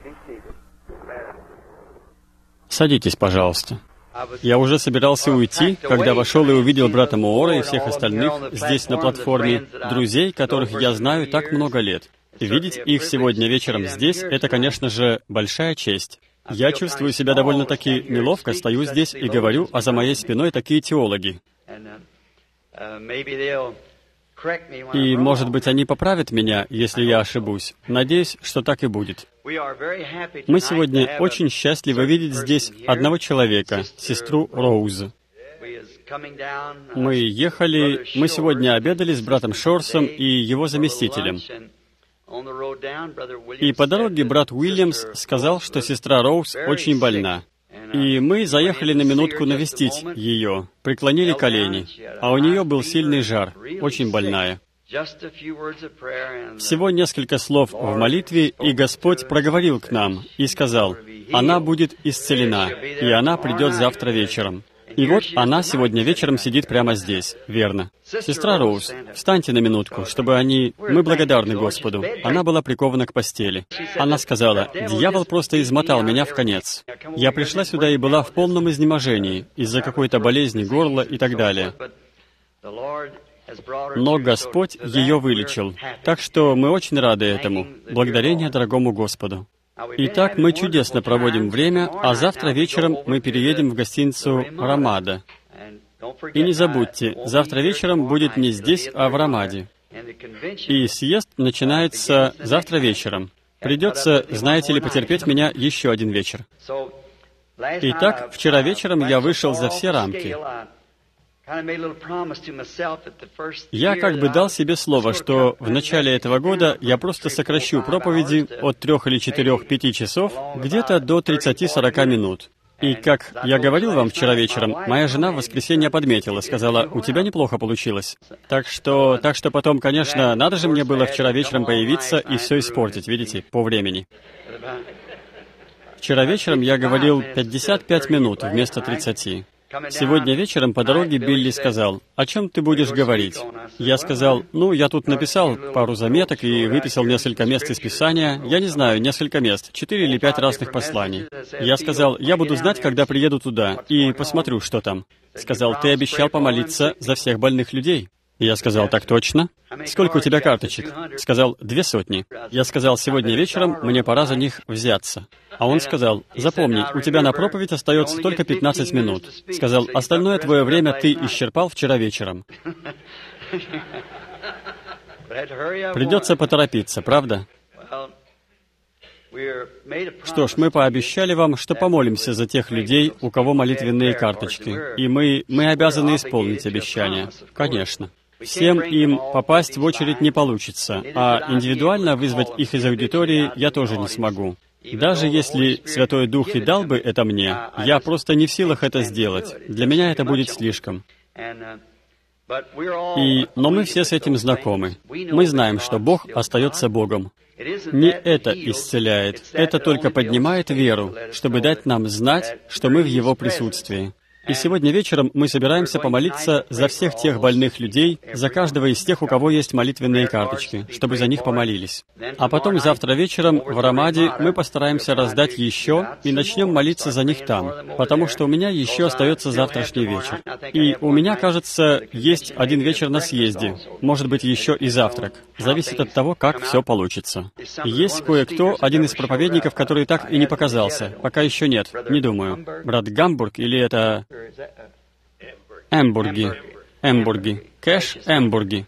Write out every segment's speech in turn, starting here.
Садитесь, пожалуйста. Я уже собирался уйти, когда вошел и увидел брата Моора и всех остальных здесь на платформе, друзей, которых я знаю так много лет. Видеть их сегодня вечером здесь — это, конечно же, большая честь. Я чувствую себя довольно-таки неловко, стою здесь и говорю, а за моей спиной такие теологи. И, может быть, они поправят меня, если я ошибусь. Надеюсь, что так и будет. Мы сегодня очень счастливы видеть здесь одного человека, сестру Роуз. Мы сегодня обедали с братом Шорсом и его заместителем. И по дороге брат Уильямс сказал, что сестра Роуз очень больна. И мы заехали на минутку навестить ее, преклонили колени, а у нее был сильный жар, очень больная. Всего несколько слов в молитве, и Господь проговорил к нам и сказал, «Она будет исцелена, и она придет завтра вечером». И вот она сегодня вечером сидит прямо здесь, верно. Сестра Роуз, встаньте на минутку, чтобы Мы благодарны Господу. Она была прикована к постели. Она сказала, «Дьявол просто измотал меня в конец. Я пришла сюда и была в полном изнеможении из-за какой-то болезни горла и так далее. Но Господь ее вылечил. Так что мы очень рады этому. Благодарение дорогому Господу». Итак, мы чудесно проводим время, а завтра вечером мы переедем в гостиницу «Рамада». И не забудьте, завтра вечером будет не здесь, а в Рамаде. И съезд начинается завтра вечером. Придется, знаете ли, потерпеть меня еще один вечер. Итак, вчера вечером я вышел за все рамки. Я как бы дал себе слово, что в начале этого года я просто сокращу проповеди от 3 или 4, 5 часов где-то до 30-40 минут. И как я говорил вам вчера вечером, моя жена в воскресенье подметила, сказала, «У тебя неплохо получилось». Так что потом, конечно, надо же мне было вчера вечером появиться и все испортить, видите, по времени. Вчера вечером я говорил 55 минут вместо 30. Сегодня вечером по дороге Билли сказал, «О чем ты будешь говорить?» Я сказал, я тут написал пару заметок и выписал несколько мест из Писания, я не знаю, несколько мест, 4 или 5 разных посланий. Я сказал, я буду знать, когда приеду туда, и посмотрю, что там. Сказал, ты обещал помолиться за всех больных людей. Я сказал, так точно. Сколько у тебя карточек? Сказал, 200. Я сказал, сегодня вечером мне пора за них взяться. А он сказал, запомни, у тебя на проповедь остается только 15 минут. Сказал, остальное твое время ты исчерпал вчера вечером. Придется поторопиться, правда? Что ж, мы пообещали вам, что помолимся за тех людей, у кого молитвенные карточки. И мы обязаны исполнить обещание. Конечно. Всем им попасть в очередь не получится, а индивидуально вызвать их из аудитории я тоже не смогу. Даже если Святой Дух и дал бы это мне, я просто не в силах это сделать. Для меня это будет слишком. Но мы все с этим знакомы. Мы знаем, что Бог остается Богом. Не это исцеляет, это только поднимает веру, чтобы дать нам знать, что мы в Его присутствии. И сегодня вечером мы собираемся помолиться за всех тех больных людей, за каждого из тех, у кого есть молитвенные карточки, чтобы за них помолились. А потом завтра вечером в Рамаде мы постараемся раздать еще и начнем молиться за них там, потому что у меня еще остается завтрашний вечер. И у меня, кажется, есть один вечер на съезде, может быть, еще и завтрак. Зависит от того, как все получится. Есть кое-кто, один из проповедников, который так и не показался. Пока еще нет, не думаю. Брат Гамбург или это... Эмбурги. Кэш Эмбурги.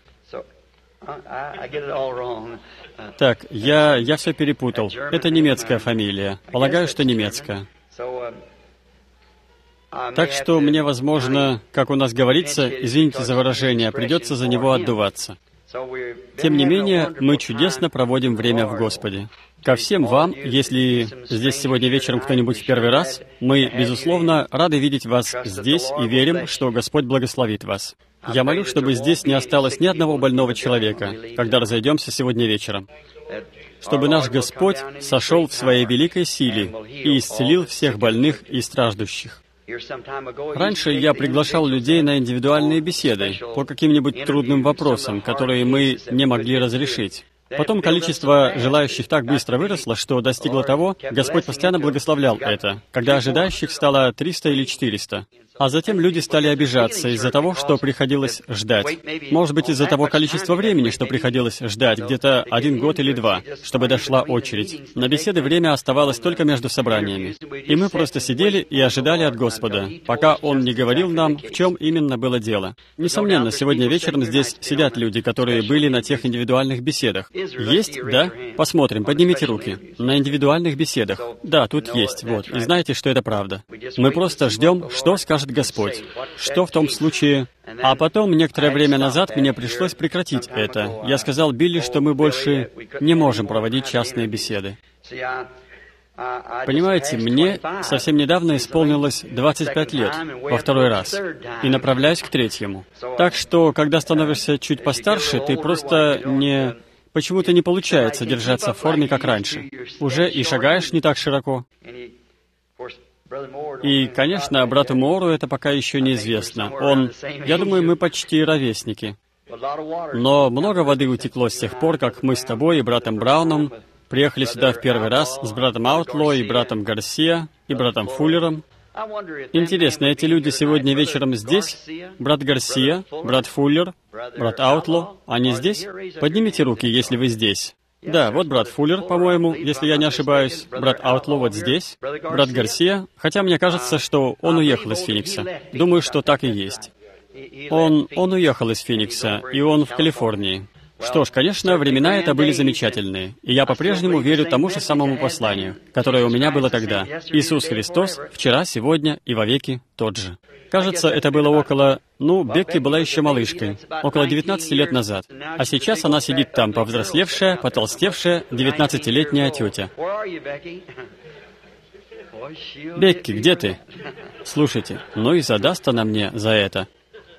Так, я все перепутал. Это немецкая фамилия. Полагаю, что немецкая. Так что мне, возможно, как у нас говорится, извините за выражение, придется за него отдуваться. Тем не менее, мы чудесно проводим время в Господе. Ко всем вам, если здесь сегодня вечером кто-нибудь в первый раз, мы, безусловно, рады видеть вас здесь и верим, что Господь благословит вас. Я молю, чтобы здесь не осталось ни одного больного человека, когда разойдемся сегодня вечером. Чтобы наш Господь сошел в своей великой силе и исцелил всех больных и страждущих. Раньше я приглашал людей на индивидуальные беседы по каким-нибудь трудным вопросам, которые мы не могли разрешить. Потом количество желающих так быстро выросло, что достигло того, Господь постоянно благословлял это, когда ожидающих стало 300 или 400. А затем люди стали обижаться из-за того, что приходилось ждать. Может быть, из-за того количества времени, что приходилось ждать, где-то 1 год или 2, чтобы дошла очередь. На беседы время оставалось только между собраниями. И мы просто сидели и ожидали от Господа, пока Он не говорил нам, в чем именно было дело. Несомненно, сегодня вечером здесь сидят люди, которые были на тех индивидуальных беседах. Есть, да? Посмотрим, поднимите руки. На индивидуальных беседах. Да, тут есть, вот. И знаете, что это правда. Мы просто ждем, что скажет Господь. Что в том случае... А потом, некоторое время назад, мне пришлось прекратить это. Я сказал Билли, что мы больше не можем проводить частные беседы. Понимаете, мне совсем недавно исполнилось 25 лет, во второй раз, и направляюсь к третьему. Так что, когда становишься чуть постарше, ты просто не... Почему-то не получается держаться в форме, как раньше. Уже и шагаешь не так широко. И, конечно, брату Моору это пока еще неизвестно. Я думаю, мы почти ровесники. Но много воды утекло с тех пор, как мы с тобой и братом Брауном приехали сюда в первый раз, с братом Аутло и братом Гарсия, и братом Фуллером. Интересно, эти люди сегодня вечером здесь? Брат Гарсия, брат Фуллер, брат Аутло, они здесь? Поднимите руки, если вы здесь. Да, вот брат Фуллер, по-моему, если я не ошибаюсь. Брат Аутло вот здесь. Брат Гарсия, хотя мне кажется, что он уехал из Финикса. Думаю, что так и есть. Он уехал из Финикса, и он в Калифорнии. Что ж, конечно, времена это были замечательные, и я по-прежнему верю тому же самому посланию, которое у меня было тогда. Иисус Христос вчера, сегодня и вовеки тот же. Кажется, это было около... Бекки была еще малышкой, около 19 лет назад. А сейчас она сидит там, повзрослевшая, потолстевшая, 19-летняя тетя. Бекки, где ты? Слушайте, и задаст она мне за это.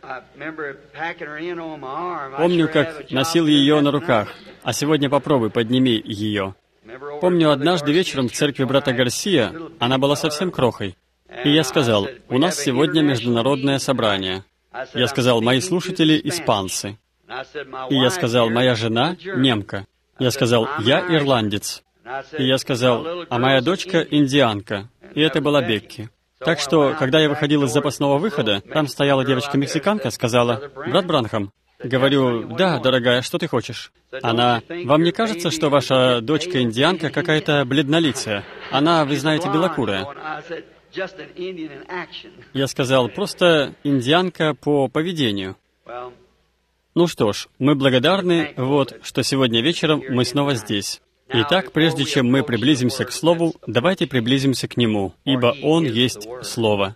Помню, как носил ее на руках, а сегодня попробуй, подними ее. Помню, однажды вечером в церкви брата Гарсия она была совсем крохой. И я сказал, у нас сегодня международное собрание. Я сказал, мои слушатели — испанцы. И я сказал, моя жена — немка. Я сказал, я ирландец. И я сказал, а моя дочка — индианка. И это была Бекки. Так что, когда я выходил из запасного выхода, там стояла девочка-мексиканка, сказала, «Брат Бранхам». Говорю, «Да, дорогая, что ты хочешь?» Она, «Вам не кажется, что ваша дочка-индианка какая-то бледнолицая? Она, вы знаете, белокурая». Я сказал, «Просто индианка по поведению». Ну что ж, мы благодарны, что сегодня вечером мы снова здесь. Итак, прежде чем мы приблизимся к Слову, давайте приблизимся к Нему, ибо Он есть Слово.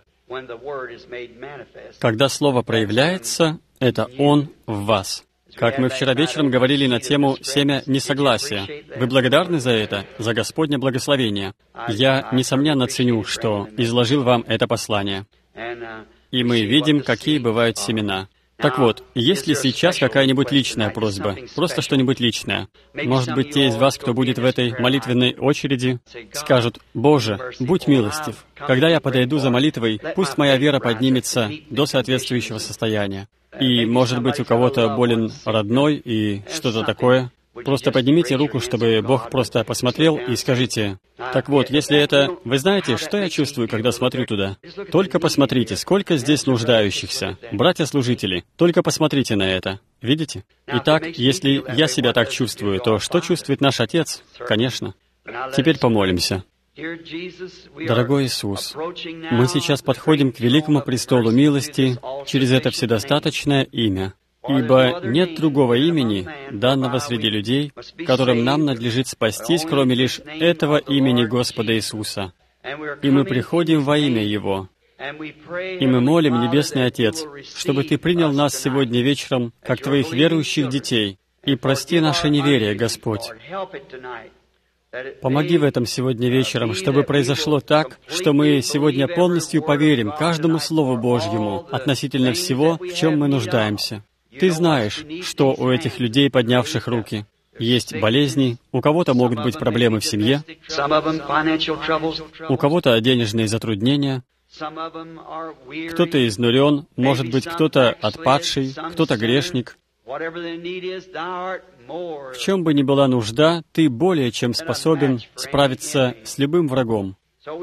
Когда Слово проявляется, это Он в вас. Как мы вчера вечером говорили на тему «Семя несогласия». Вы благодарны за это, за Господне благословение? Я, несомненно, ценю, что изложил вам это послание. И мы видим, какие бывают семена. Так вот, есть ли сейчас какая-нибудь личная просьба? Просто что-нибудь личное. Может быть, те из вас, кто будет в этой молитвенной очереди, скажут, «Боже, будь милостив. Когда я подойду за молитвой, пусть моя вера поднимется до соответствующего состояния». И, может быть, у кого-то болен родной и что-то такое. Просто поднимите руку, чтобы Бог просто посмотрел, и скажите, «Так вот, если это... Вы знаете, что я чувствую, когда смотрю туда? Только посмотрите, сколько здесь нуждающихся. Братья-служители, только посмотрите на это. Видите? Итак, если я себя так чувствую, то что чувствует наш Отец? Конечно. Теперь помолимся. Дорогой Иисус, мы сейчас подходим к великому престолу милости через это вседостаточное имя. Ибо нет другого имени, данного среди людей, которым нам надлежит спастись, кроме лишь этого имени Господа Иисуса. И мы приходим во имя Его. И мы молим, Небесный Отец, чтобы Ты принял нас сегодня вечером, как Твоих верующих детей, и прости наше неверие, Господь. Помоги в этом сегодня вечером, чтобы произошло так, что мы сегодня полностью поверим каждому Слову Божьему относительно всего, в чем мы нуждаемся. Ты знаешь, что у этих людей, поднявших руки, есть болезни, у кого-то могут быть проблемы в семье, у кого-то денежные затруднения, кто-то изнурен, может быть, кто-то отпадший, кто-то грешник, В чем бы ни была нужда, Ты более чем способен справиться с любым врагом.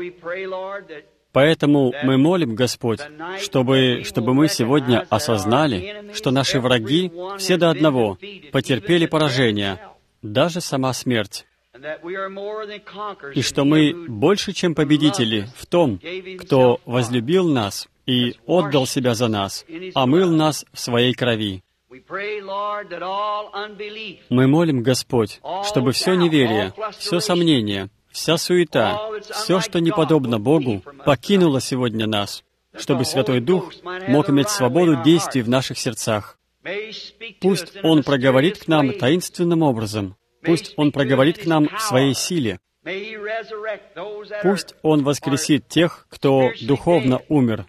Поэтому мы молим, Господь, чтобы мы сегодня осознали, что наши враги, все до одного, потерпели поражение, даже сама смерть, и что мы больше, чем победители в том, кто возлюбил нас и отдал себя за нас, омыл нас в Своей крови. Мы молим, Господь, чтобы все неверие, все сомнение, вся суета, все, что не подобно Богу, покинуло сегодня нас, чтобы Святой Дух мог иметь свободу действий в наших сердцах. Пусть Он проговорит к нам таинственным образом. Пусть Он проговорит к нам в Своей силе. Пусть Он воскресит тех, кто духовно умер.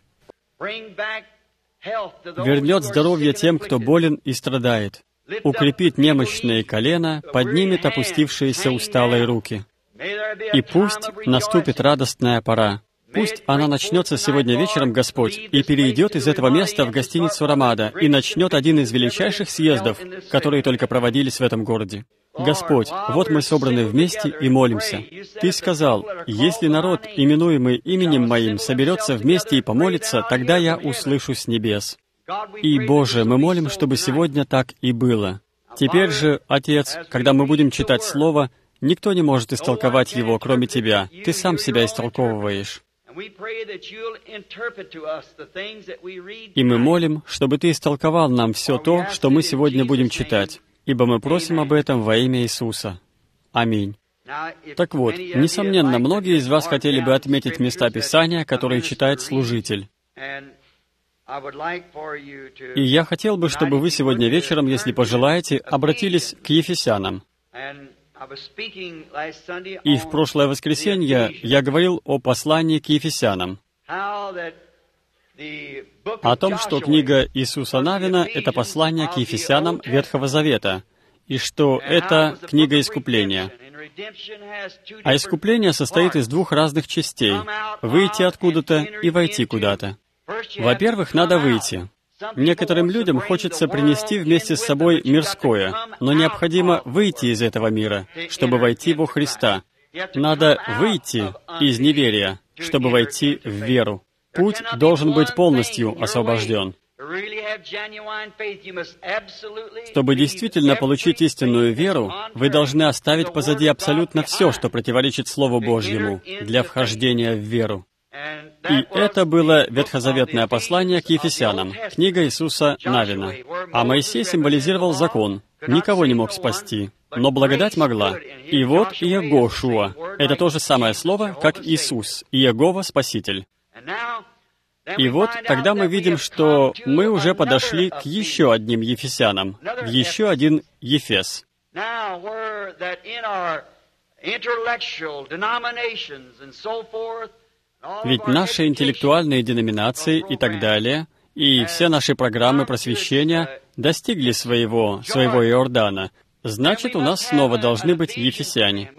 Вернет здоровье тем, кто болен и страдает. Укрепит немощные колена, поднимет опустившиеся усталые руки. И пусть наступит радостная пора. Пусть она начнется сегодня вечером, Господь, и перейдет из этого места в гостиницу «Рамада» и начнет один из величайших съездов, которые только проводились в этом городе. Господь, вот мы собраны вместе и молимся. Ты сказал, если народ, именуемый именем Моим, соберется вместе и помолится, тогда я услышу с небес. И, Боже, мы молим, чтобы сегодня так и было. Теперь же, Отец, когда мы будем читать Слово, никто не может истолковать его, кроме Тебя. Ты сам себя истолковываешь. И мы молим, чтобы Ты истолковал нам все то, что мы сегодня будем читать, ибо мы просим об этом во имя Иисуса. Аминь. Так вот, несомненно, многие из вас хотели бы отметить места Писания, которые читает служитель. И я хотел бы, чтобы вы сегодня вечером, если пожелаете, обратились к Ефесянам. И в прошлое воскресенье я говорил о послании к Ефесянам, о том, что книга Иисуса Навина — это послание к Ефесянам Ветхого Завета, и что это книга искупления. А искупление состоит из двух разных частей — выйти откуда-то и войти куда-то. Во-первых, надо выйти. Некоторым людям хочется принести вместе с собой мирское, но необходимо выйти из этого мира, чтобы войти во Христа. Надо выйти из неверия, чтобы войти в веру. Путь должен быть полностью освобожден. Чтобы действительно получить истинную веру, вы должны оставить позади абсолютно все, что противоречит Слову Божьему, для вхождения в веру. И это было ветхозаветное послание к Ефесянам, книга Иисуса Навина. А Моисей символизировал закон, никого не мог спасти, но благодать могла. И вот Иегошуа — это то же самое слово, как Иисус, Иегова — Спаситель. И вот тогда мы видим, что мы уже подошли к еще одним Ефесянам, в еще один Ефес. Ведь наши интеллектуальные деноминации и так далее, и все наши программы просвещения достигли своего Иордана. Значит, у нас снова должны быть ефесяне.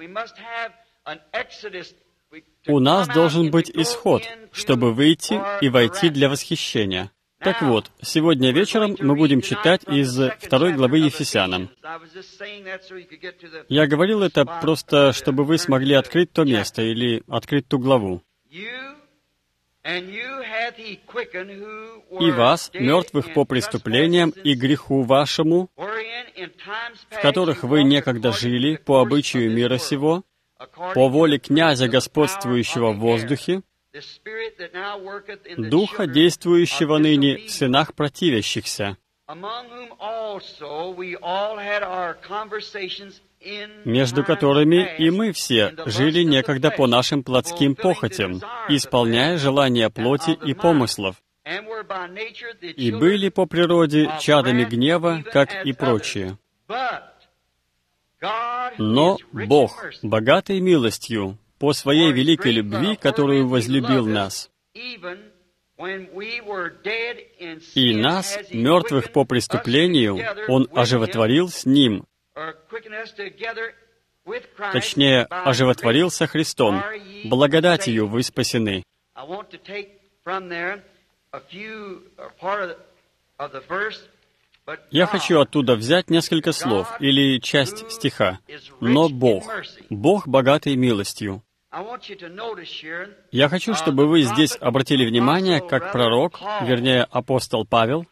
У нас должен быть исход, чтобы выйти и войти для восхищения. Так вот, сегодня вечером мы будем читать из 2 главы Ефесянам. Я говорил это просто, чтобы вы смогли открыть то место или открыть ту главу. «И вас, мертвых по преступлениям и греху вашему, в которых вы некогда жили по обычаю мира сего, по воле князя, господствующего в воздухе, духа, действующего ныне в сынах противящихся, между которыми и мы все жили некогда по нашим плотским похотям, исполняя желания плоти и помыслов, и были по природе чадами гнева, как и прочие. Но Бог, богатый милостью, по Своей великой любви, которую возлюбил нас, и нас, мертвых по преступлению, Он оживотворил с Ним, точнее, оживотворил со Христом, благодатью вы спасены. Я хочу оттуда взять несколько слов или часть стиха. «Но Бог, Бог богатый милостью». Я хочу, чтобы вы здесь обратили внимание, как пророк, вернее, апостол Павел,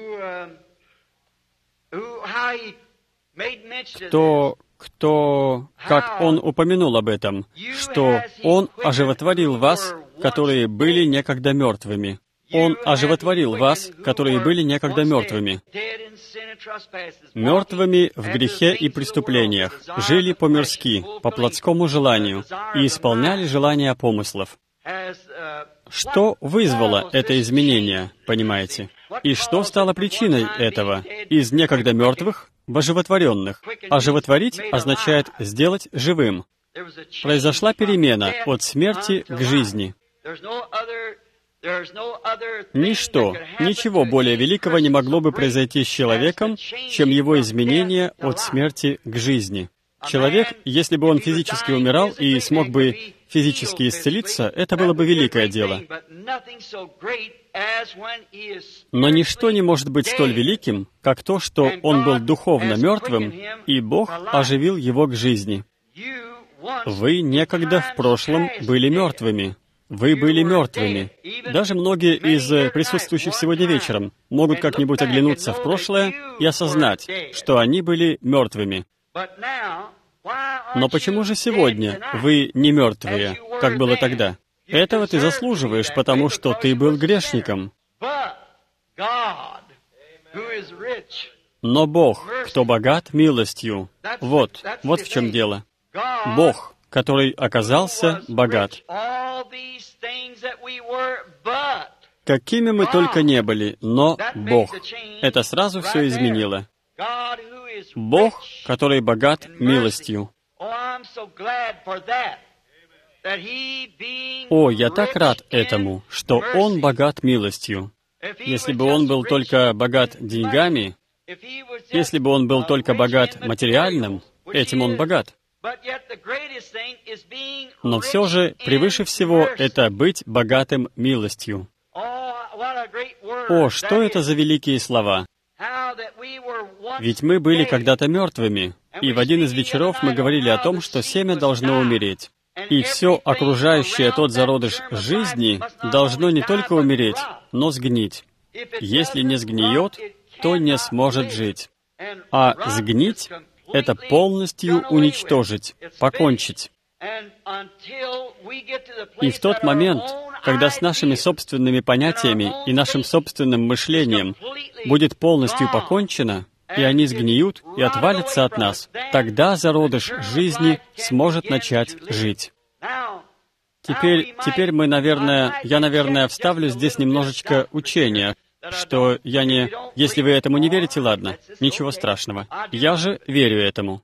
как он упомянул об этом, что Он оживотворил вас, которые были некогда мертвыми. Он оживотворил вас, которые были некогда мертвыми. Мертвыми в грехе и преступлениях, жили по-мирски, по плотскому желанию, и исполняли желания помыслов. Что вызвало это изменение, понимаете? И что стало причиной этого? Из некогда мертвых в оживотворенных. Оживотворить означает сделать живым. Произошла перемена от смерти к жизни. Ничто, ничего более великого не могло бы произойти с человеком, чем его изменение от смерти к жизни. Человек, если бы он физически умирал и смог бы физически исцелиться, это было бы великое дело. Но ничто не может быть столь великим, как то, что он был духовно мертвым, и Бог оживил его к жизни. Вы некогда в прошлом были мертвыми. Вы были мертвыми. Даже многие из присутствующих сегодня вечером могут как-нибудь оглянуться в прошлое и осознать, что они были мертвыми. Но почему же сегодня вы не мертвые, как было тогда? Этого ты заслуживаешь, потому что ты был грешником. Но Бог, кто богат милостью, вот в чем дело. Бог, который оказался богат. Какими мы только не были, но Бог. Это сразу все изменило. Бог, который богат милостью. О, я так рад этому, что Он богат милостью. Если бы Он был только богат деньгами, если бы Он был только богат материальным, этим Он богат. Но все же, превыше всего, это быть богатым милостью. О, что это за великие слова! Ведь мы были когда-то мертвыми, и в один из вечеров мы говорили о том, что семя должно умереть. И все окружающее тот зародыш жизни должно не только умереть, но сгнить. Если не сгниет, то не сможет жить. А сгнить — это полностью уничтожить, покончить. И в тот момент, когда с нашими собственными понятиями и нашим собственным мышлением будет полностью покончено, и они сгниют и отвалятся от нас, тогда зародыш жизни сможет начать жить. Теперь я, наверное, вставлю здесь немножечко учения, что я не... Если вы этому не верите, ладно, ничего страшного. Я же верю этому.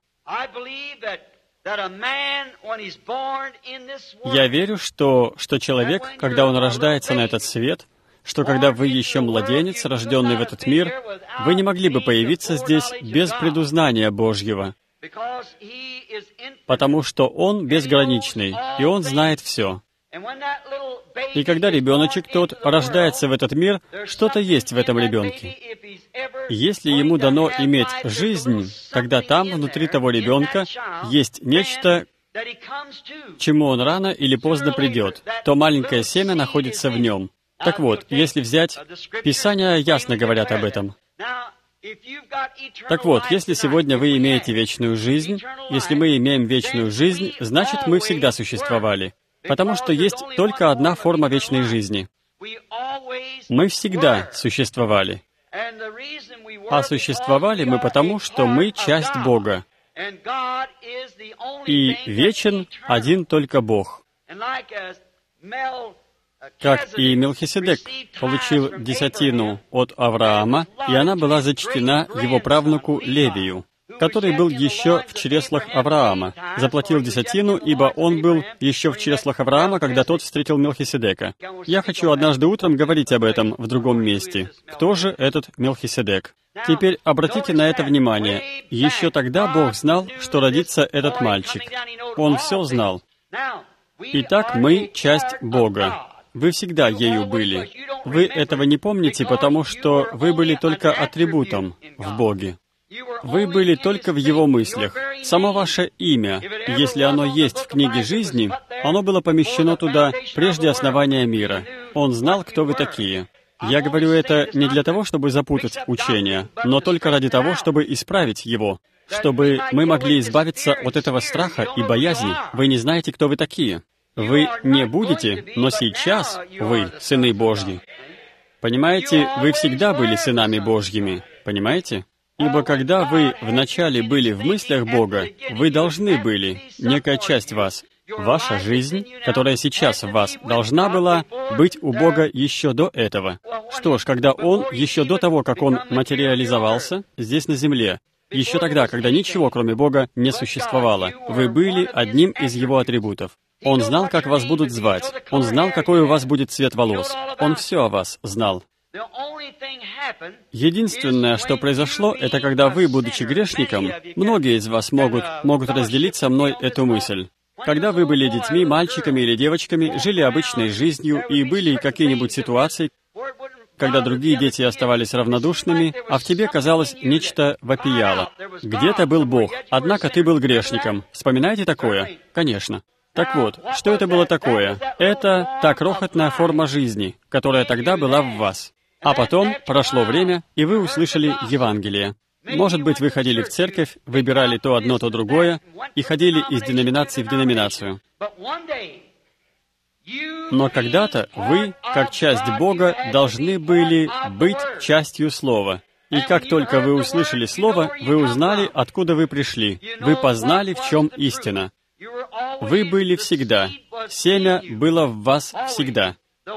Я верю, что человек, когда он рождается на этот свет, что когда вы еще младенец, рожденный в этот мир, вы не могли бы появиться здесь без предузнания Божьего, потому что Он безграничный, и Он знает все. И когда ребеночек тот рождается в этот мир, что-то есть в этом ребенке. Если ему дано иметь жизнь, тогда там, внутри того ребенка, есть нечто, к чему он рано или поздно придет. То маленькое семя находится в нем. Так вот, если взять... Писания ясно говорят об этом. Так вот, если сегодня вы имеете вечную жизнь, если мы имеем вечную жизнь, значит, мы всегда существовали. Потому что есть только одна форма вечной жизни. Мы всегда существовали. А существовали мы потому, что мы часть Бога. И вечен один только Бог. Как и Мелхиседек получил десятину от Авраама, и она была зачтена его правнуку Левию, который был еще в чреслах Авраама, заплатил десятину, ибо он был еще в чреслах Авраама, когда тот встретил Мелхиседека. Я хочу однажды утром говорить об этом в другом месте. Кто же этот Мелхиседек? Теперь обратите на это внимание. Еще тогда Бог знал, что родится этот мальчик. Он все знал. Итак, мы часть Бога. Вы всегда ею были. Вы этого не помните, потому что вы были только атрибутом в Боге. Вы были только в Его мыслях. Само ваше имя, если оно есть в книге жизни, оно было помещено туда прежде основания мира. Он знал, кто вы такие. Я говорю это не для того, чтобы запутать учение, но только ради того, чтобы исправить его, чтобы мы могли избавиться от этого страха и боязни. Вы не знаете, кто вы такие. Вы не будете, но сейчас вы сыны Божьи. Понимаете, вы всегда были сынами Божьими. Понимаете? Ибо когда вы вначале были в мыслях Бога, вы должны были, некая часть вас, ваша жизнь, которая сейчас в вас, должна была быть у Бога еще до этого. Что ж, когда Он, еще до того, как Он материализовался здесь на земле, еще тогда, когда ничего, кроме Бога, не существовало, вы были одним из Его атрибутов. Он знал, как вас будут звать. Он знал, какой у вас будет цвет волос. Он все о вас знал. Единственное, что произошло, это когда вы, будучи грешником, многие из вас могут разделить со мной эту мысль. Когда вы были детьми, мальчиками или девочками, жили обычной жизнью, и были какие-нибудь ситуации, когда другие дети оставались равнодушными, а в тебе, казалось, нечто вопияло. Где-то был Бог, однако ты был грешником. Вспоминаете такое? Конечно. Так вот, что это было такое? Это та крохотная форма жизни, которая тогда была в вас. А потом прошло время, и вы услышали Евангелие. Может быть, вы ходили в церковь, выбирали то одно, то другое, и ходили из деноминации в деноминацию. Но когда-то вы, как часть Бога, должны были быть частью Слова. И как только вы услышали Слово, вы узнали, откуда вы пришли. Вы познали, в чем истина. Вы были всегда. Семя было в вас всегда.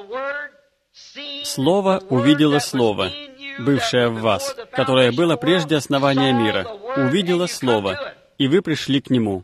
Слово увидело Слово, бывшее в вас, которое было прежде основания мира. Увидело Слово, и вы пришли к Нему.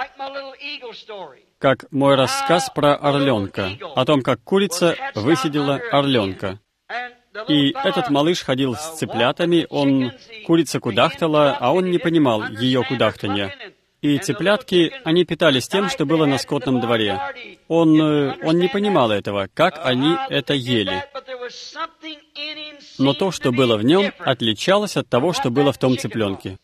Как мой рассказ про орленка, о том, как курица высидела орленка. И этот малыш ходил с цыплятами, курица кудахтала, а он не понимал ее кудахтанья. И цыплятки, они питались тем, что было на скотном дворе. Он не понимал этого, как они это ели. Но то, что было в нем, отличалось от того, что было в том цыпленке.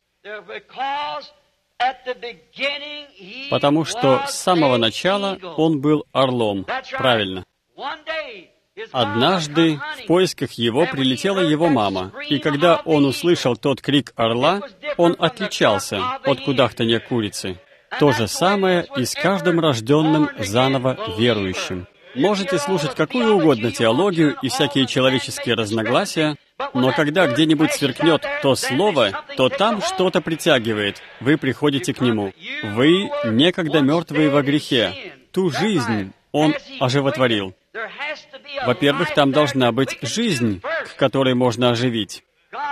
Потому что с самого начала он был орлом. Правильно. Однажды в поисках его прилетела его мама, и когда он услышал тот крик орла, он отличался от кудахтанья курицы. То же самое и с каждым рожденным заново верующим. Можете слушать какую угодно теологию и всякие человеческие разногласия, но когда где-нибудь сверкнет то слово, то там что-то притягивает. Вы приходите к нему. Вы, некогда мертвые во грехе, ту жизнь Он оживотворил. Во-первых, там должна быть жизнь, к которой можно оживить.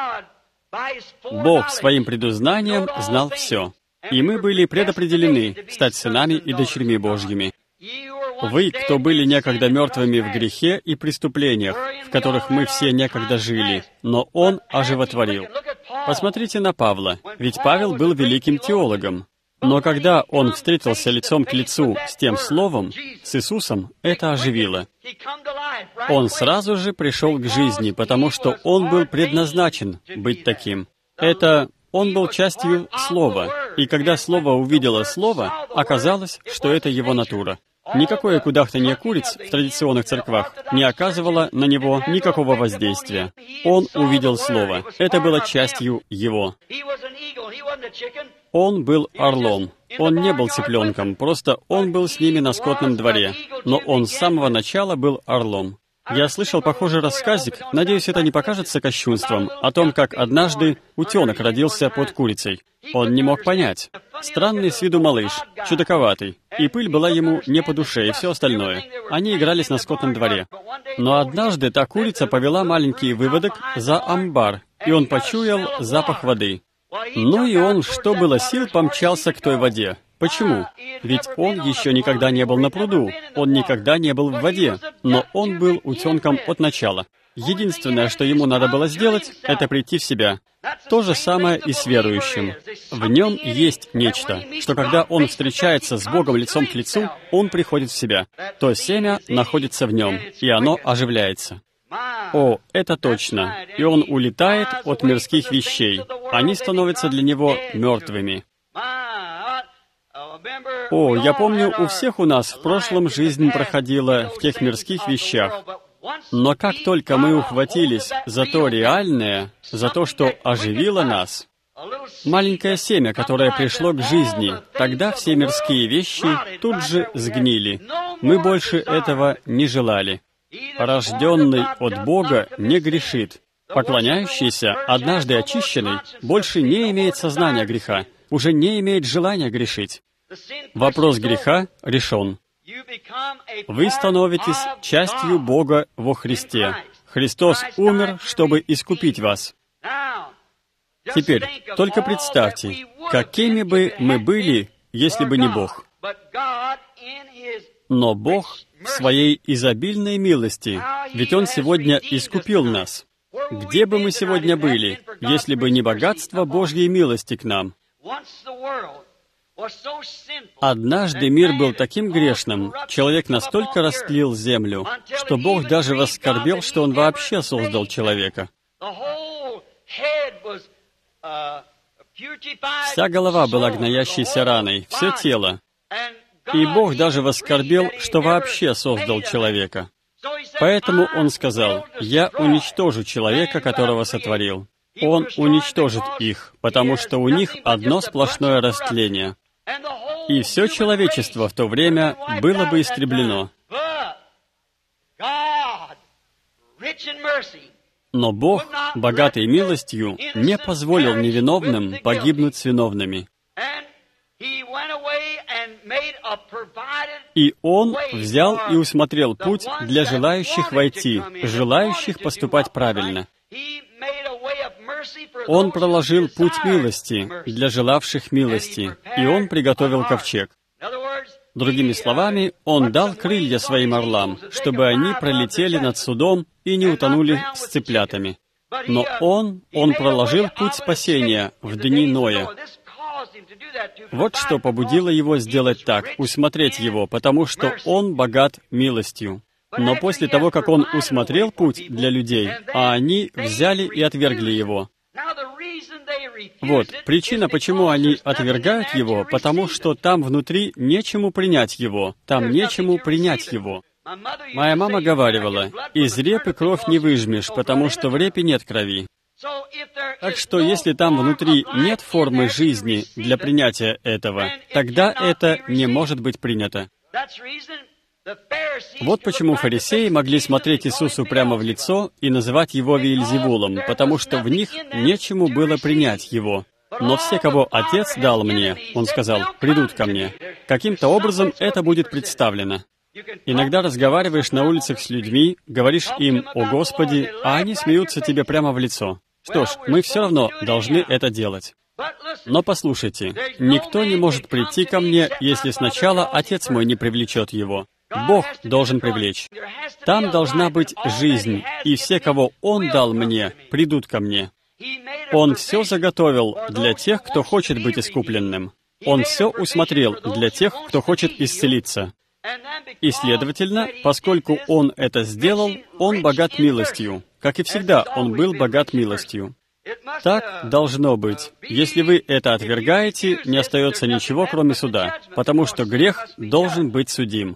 Бог своим предузнанием знал все. И мы были предопределены стать сынами и дочерьми Божьими. Вы, кто были некогда мертвыми в грехе и преступлениях, в которых мы все некогда жили, но Он оживотворил. Посмотрите на Павла, ведь Павел был великим теологом. Но когда он встретился лицом к лицу с тем Словом, с Иисусом, это оживило. Он сразу же пришел к жизни, потому что он был предназначен быть таким. Он был частью Слова, и когда Слово увидело Слово, оказалось, что это его натура. Никакое кудахтанье куриц в традиционных церквах не оказывало на него никакого воздействия. Он увидел Слово. Это было частью его. Он был орлом. Он не был цыпленком, просто он был с ними на скотном дворе. Но он с самого начала был орлом. Я слышал похожий рассказик, надеюсь, это не покажется кощунством, о том, как однажды утенок родился под курицей. Он не мог понять. Странный с виду малыш, чудаковатый, и пыль была ему не по душе, и все остальное. Они игрались на скотном дворе. Но однажды та курица повела маленький выводок за амбар, и он почуял запах воды. Ну и он, что было сил, помчался к той воде. Почему? Ведь он еще никогда не был на пруду, он никогда не был в воде, но он был утенком от начала. Единственное, что ему надо было сделать, это прийти в себя. То же самое и с верующим. В нем есть нечто, что когда он встречается с Богом лицом к лицу, он приходит в себя. То семя находится в нем, и оно оживляется. О, это точно. И он улетает от мирских вещей. Они становятся для него мертвыми. О, я помню, у всех у нас в прошлом жизнь проходила в тех мирских вещах. Но как только мы ухватились за то реальное, за то, что оживило нас, маленькое семя, которое пришло к жизни, тогда все мирские вещи тут же сгнили. Мы больше этого не желали. Рожденный от Бога не грешит. Поклоняющийся, однажды очищенный, больше не имеет сознания греха, уже не имеет желания грешить. Вопрос греха решен. Вы становитесь частью Бога во Христе. Христос умер, чтобы искупить вас. Теперь, только представьте, какими бы мы были, если бы не Бог. Но Бог в Своей изобильной милости, ведь Он сегодня искупил нас. Где бы мы сегодня были, если бы не богатство Божьей милости к нам? Однажды мир был таким грешным, человек настолько растлил землю, что Бог даже воскорбел, что Он вообще создал человека. Вся голова была гноящейся раной, все тело. И Бог даже воскорбел, что вообще создал человека. Поэтому Он сказал: «Я уничтожу человека, которого сотворил». Он уничтожит их, потому что у них одно сплошное растление. И все человечество в то время было бы истреблено. Но Бог, богатый милостью, не позволил невиновным погибнуть с виновными. И Он взял и усмотрел путь для желающих войти, желающих поступать правильно. Он проложил путь милости для желавших милости, и Он приготовил ковчег. Другими словами, Он дал крылья своим орлам, чтобы они пролетели над судом и не утонули с цыплятами. Но Он проложил путь спасения в дни Ноя. Вот что побудило Его сделать так, усмотреть Его, потому что Он богат милостью. Но после того, как Он усмотрел путь для людей, а они взяли и отвергли Его. Вот причина, почему они отвергают Его, потому что там внутри нечему принять Его, там нечему принять Его. Моя мама говаривала: «Из репы кровь не выжмешь, потому что в репе нет крови». Так что если там внутри нет формы жизни для принятия этого, тогда это не может быть принято. Вот почему фарисеи могли смотреть Иисусу прямо в лицо и называть Его Веельзевулом, потому что в них нечему было принять Его. «Но все, кого Отец дал мне, — Он сказал, — придут ко мне». Каким-то образом это будет представлено. Иногда разговариваешь на улицах с людьми, говоришь им «О Господи», а они смеются тебе прямо в лицо. Что ж, мы все равно должны это делать. Но послушайте, никто не может прийти ко мне, если сначала Отец мой не привлечет его. Бог должен привлечь. Там должна быть жизнь, и все, кого Он дал мне, придут ко мне. Он все заготовил для тех, кто хочет быть искупленным. Он все усмотрел для тех, кто хочет исцелиться. И, следовательно, поскольку Он это сделал, Он богат милостью. Как и всегда, Он был богат милостью. Так должно быть. Если вы это отвергаете, не остается ничего, кроме суда, потому что грех должен быть судим.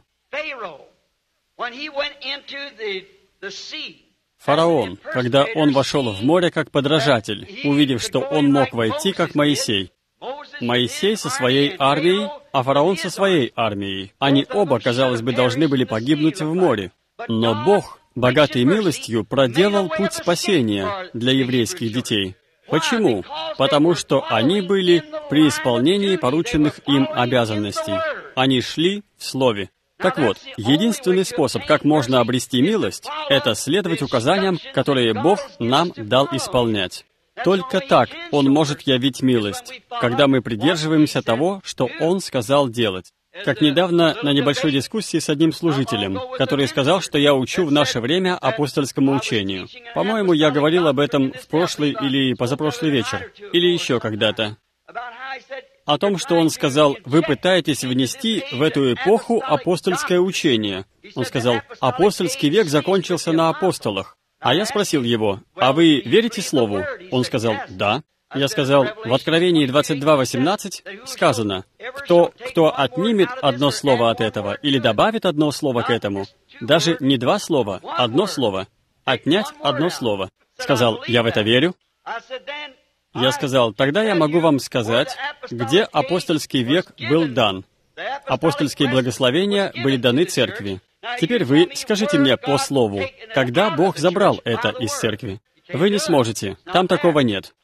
Фараон, когда он вошел в море как подражатель, увидев, что он мог войти как Моисей. Моисей со своей армией, а фараон со своей армией. Они оба, казалось бы, должны были погибнуть в море. Но Бог, богатый милостью, проделал путь спасения для еврейских детей. Почему? Потому что они были при исполнении порученных им обязанностей. Они шли в Слове. Так вот, единственный способ, как можно обрести милость, это следовать указаниям, которые Бог нам дал исполнять. Только так Он может явить милость, когда мы придерживаемся того, что Он сказал делать. как недавно на небольшой дискуссии с одним служителем, который сказал, что я учу в наше время апостольскому учению. По-моему, я говорил об этом в прошлый или позапрошлый вечер, или еще когда-то. О том, что он сказал, вы пытаетесь внести в эту эпоху апостольское учение. Он сказал, апостольский век закончился на апостолах. А я спросил его, а вы верите Слову? Он сказал, да. Я сказал, в Откровении 22:18 сказано, кто отнимет одно слово от этого или добавит одно слово к этому, даже не два слова, одно слово, отнять одно слово. Сказал, я в это верю. Я сказал, тогда я могу вам сказать, где апостольский век был дан. Апостольские благословения были даны церкви. Теперь вы скажите мне по слову, когда Бог забрал это из церкви? Вы не сможете, там такого нет.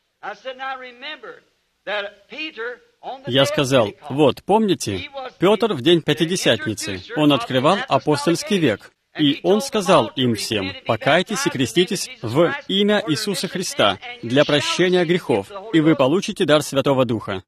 Я сказал, вот, помните, Петр в день Пятидесятницы, он открывал апостольский век, и он сказал им всем, покайтесь и креститесь в имя Иисуса Христа для прощения грехов, и вы получите дар Святого Духа.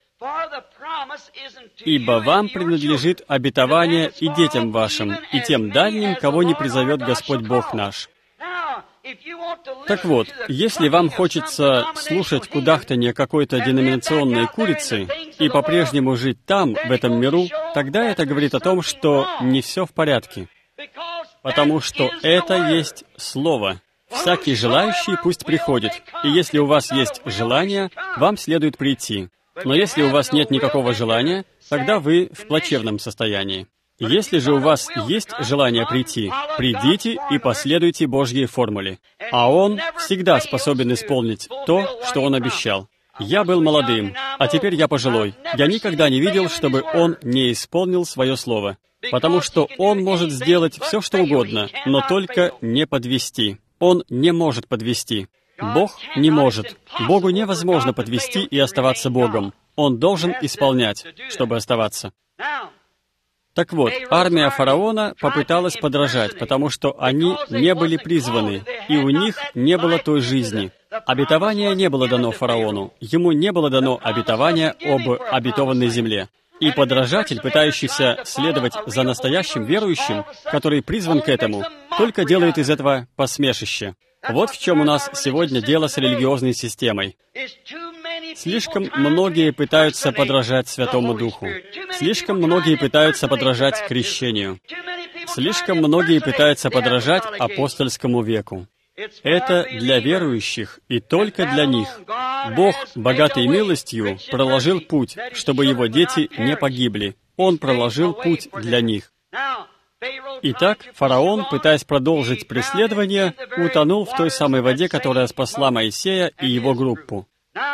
Ибо вам принадлежит обетование и детям вашим, и тем дальним, кого не призовет Господь Бог наш. Так вот, если вам хочется слушать кудахтанье какой-то деноминационной курицы и по-прежнему жить там, в этом миру, тогда это говорит о том, что не все в порядке. Потому что это есть Слово. Всякий желающий пусть приходит, и если у вас есть желание, вам следует прийти. Но если у вас нет никакого желания, тогда вы в плачевном состоянии. Если же у вас есть желание прийти, придите и последуйте Божьей формуле. А Он всегда способен исполнить то, что Он обещал. Я был молодым, а теперь я пожилой. Я никогда не видел, чтобы Он не исполнил свое слово. Потому что Он может сделать все, что угодно, но только не подвести. Он не может подвести. Бог не может. Богу невозможно подвести и оставаться Богом. Он должен исполнять, чтобы оставаться. Так вот, армия фараона попыталась подражать, потому что они не были призваны, и у них не было той жизни. Обетование не было дано фараону, ему не было дано обетование об обетованной земле. И подражатель, пытающийся следовать за настоящим верующим, который призван к этому, только делает из этого посмешище. Вот в чем у нас сегодня дело с религиозной системой. Слишком многие пытаются подражать Святому Духу. Слишком многие пытаются подражать крещению. Слишком многие пытаются подражать апостольскому веку. Это для верующих и только для них. Бог, богатый милостью, проложил путь, чтобы Его дети не погибли. Он проложил путь для них. Итак, фараон, пытаясь продолжить преследование, утонул в той самой воде, которая спасла Моисея и его группу.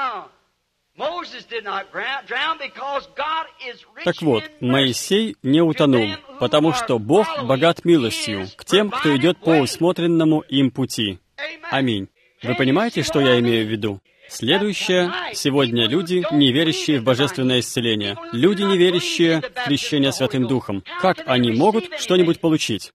Так вот, Моисей не утонул, потому что Бог богат милостью к тем, кто идет по усмотренному им пути. Аминь. Вы понимаете, что я имею в виду? Следующее. Сегодня люди, не верящие в божественное исцеление. Люди, не верящие в крещение Святым Духом. Как они могут что-нибудь получить?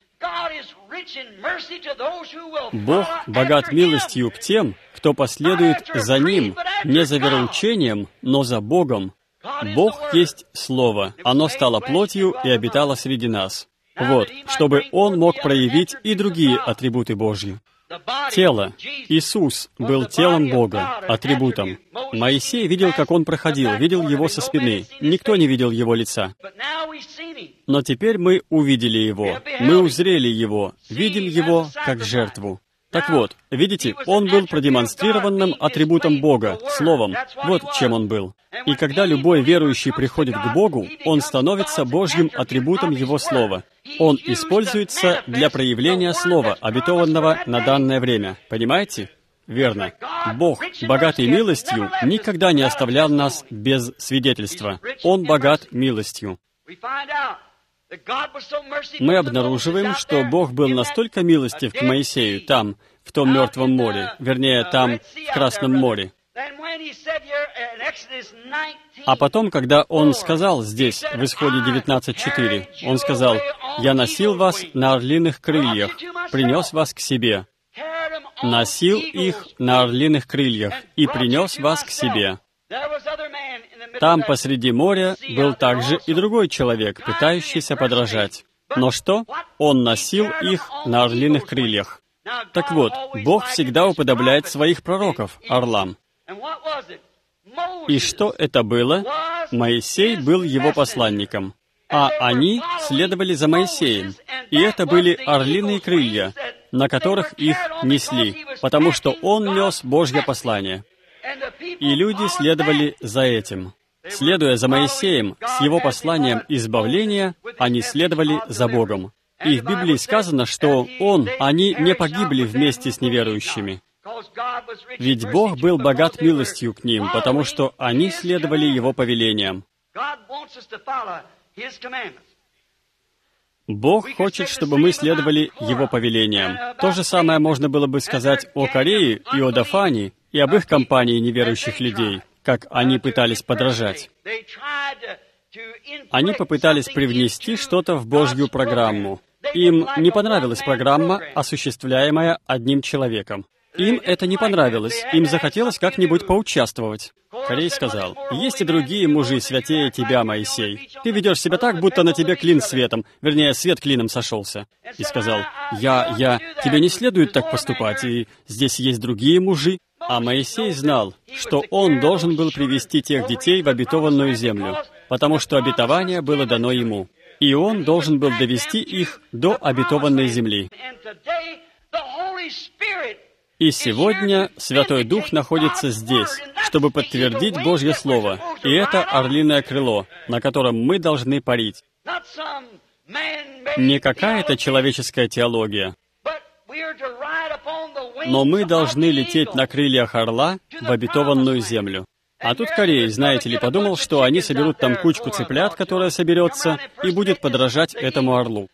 Бог богат милостью к тем, кто последует за Ним, не за вероучением, но за Богом. Бог есть Слово. Оно стало плотью и обитало среди нас. Вот, чтобы Он мог проявить и другие атрибуты Божьи. Тело. Иисус был телом Бога, атрибутом. Моисей видел, как Он проходил, видел Его со спины. Никто не видел Его лица. Но теперь мы увидели Его, мы узрели Его, видим Его как жертву. Так вот, видите, Он был продемонстрированным атрибутом Бога, Словом. Вот чем Он был. И когда любой верующий приходит к Богу, он становится Божьим атрибутом Его Слова. Он используется для проявления Слова, обетованного на данное время. Понимаете? Верно. Бог, богатый милостью, никогда не оставлял нас без свидетельства. Он богат милостью. Мы обнаруживаем, что Бог был настолько милостив к Моисею там, в том мертвом море, вернее, там, в Красном море. А потом, когда Он сказал здесь, в Исходе 19:4, Он сказал, «Я носил вас на орлиных крыльях, принес вас к себе». Носил их на орлиных крыльях и принес вас к себе. Там посреди моря был также и другой человек, пытающийся подражать. Но что? Он носил их на орлиных крыльях. Так вот, Бог всегда уподобляет своих пророков орлам. И что это было? Моисей был его посланником, а они следовали за Моисеем. И это были орлиные крылья, на которых их несли, потому что он нес Божье послание. И люди следовали за этим. Следуя за Моисеем с его посланием избавления, они следовали за Богом. И в Библии сказано, что они не погибли вместе с неверующими. Ведь Бог был богат милостью к ним, потому что они следовали Его повелениям. Бог хочет, чтобы мы следовали Его повелениям. То же самое можно было бы сказать о Корее и о Дафане и об их компании неверующих людей, как они пытались подражать. Они попытались привнести что-то в Божью программу. Им не понравилась программа, осуществляемая одним человеком. Им это не понравилось. Им захотелось как-нибудь поучаствовать. Корей сказал: «Есть и другие мужи святее тебя, Моисей. Ты ведешь себя так, будто на тебе клин светом, вернее, свет клином сошелся». И сказал: тебе не следует так поступать, и здесь есть другие мужи». А Моисей знал, что он должен был привести тех детей в обетованную землю, потому что обетование было дано ему. И он должен был довести их до обетованной земли. И сегодня Святой Дух находится здесь, чтобы подтвердить Божье Слово. И это орлиное крыло, на котором мы должны парить. Не какая-то человеческая теология, но мы должны лететь на крыльях орла в обетованную землю. А тут Корей, знаете ли, подумал, что они соберут там кучку цыплят, которая соберется, и будет подражать этому орлу.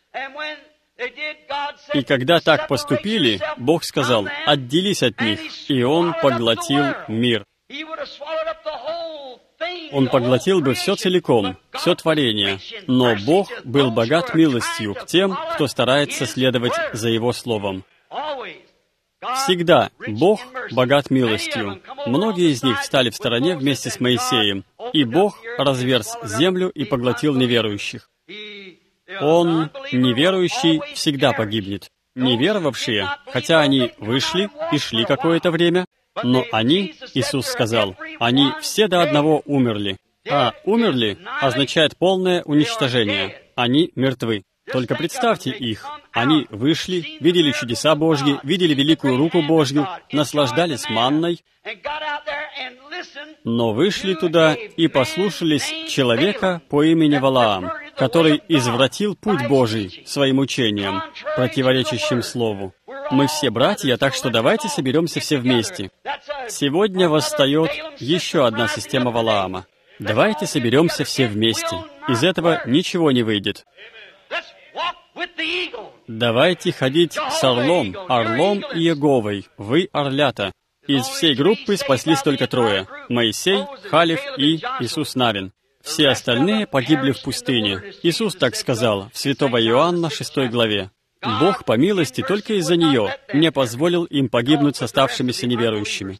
И когда так поступили, Бог сказал: «Отделись от них», и Он поглотил мир. Он поглотил бы все целиком, все творение, но Бог был богат милостью к тем, кто старается следовать за Его Словом. Всегда Бог богат милостью. Многие из них встали в стороне вместе с Моисеем, и Бог разверз землю и поглотил неверующих. Он, неверующий, всегда погибнет. Неверовавшие, хотя они вышли и шли какое-то время, но они, Иисус сказал, они все до одного умерли. А «умерли» означает полное уничтожение. Они мертвы. Только представьте их. Они вышли, видели чудеса Божьи, видели великую руку Божью, наслаждались манной, но вышли туда и послушались человека по имени Валаам, который извратил путь Божий своим учением, противоречащим Слову. Мы все братья, так что давайте соберемся все вместе. Сегодня восстает еще одна система Валаама. Давайте соберемся все вместе. Из этого ничего не выйдет. Давайте ходить с орлом и Иеговой. Вы орлята. Из всей группы спаслись только трое: Моисей, Халев и Иисус Навин. Все остальные погибли в пустыне. Иисус так сказал в Святого Иоанна 6 главе. Бог по милости только из-за нее не позволил им погибнуть с оставшимися неверующими.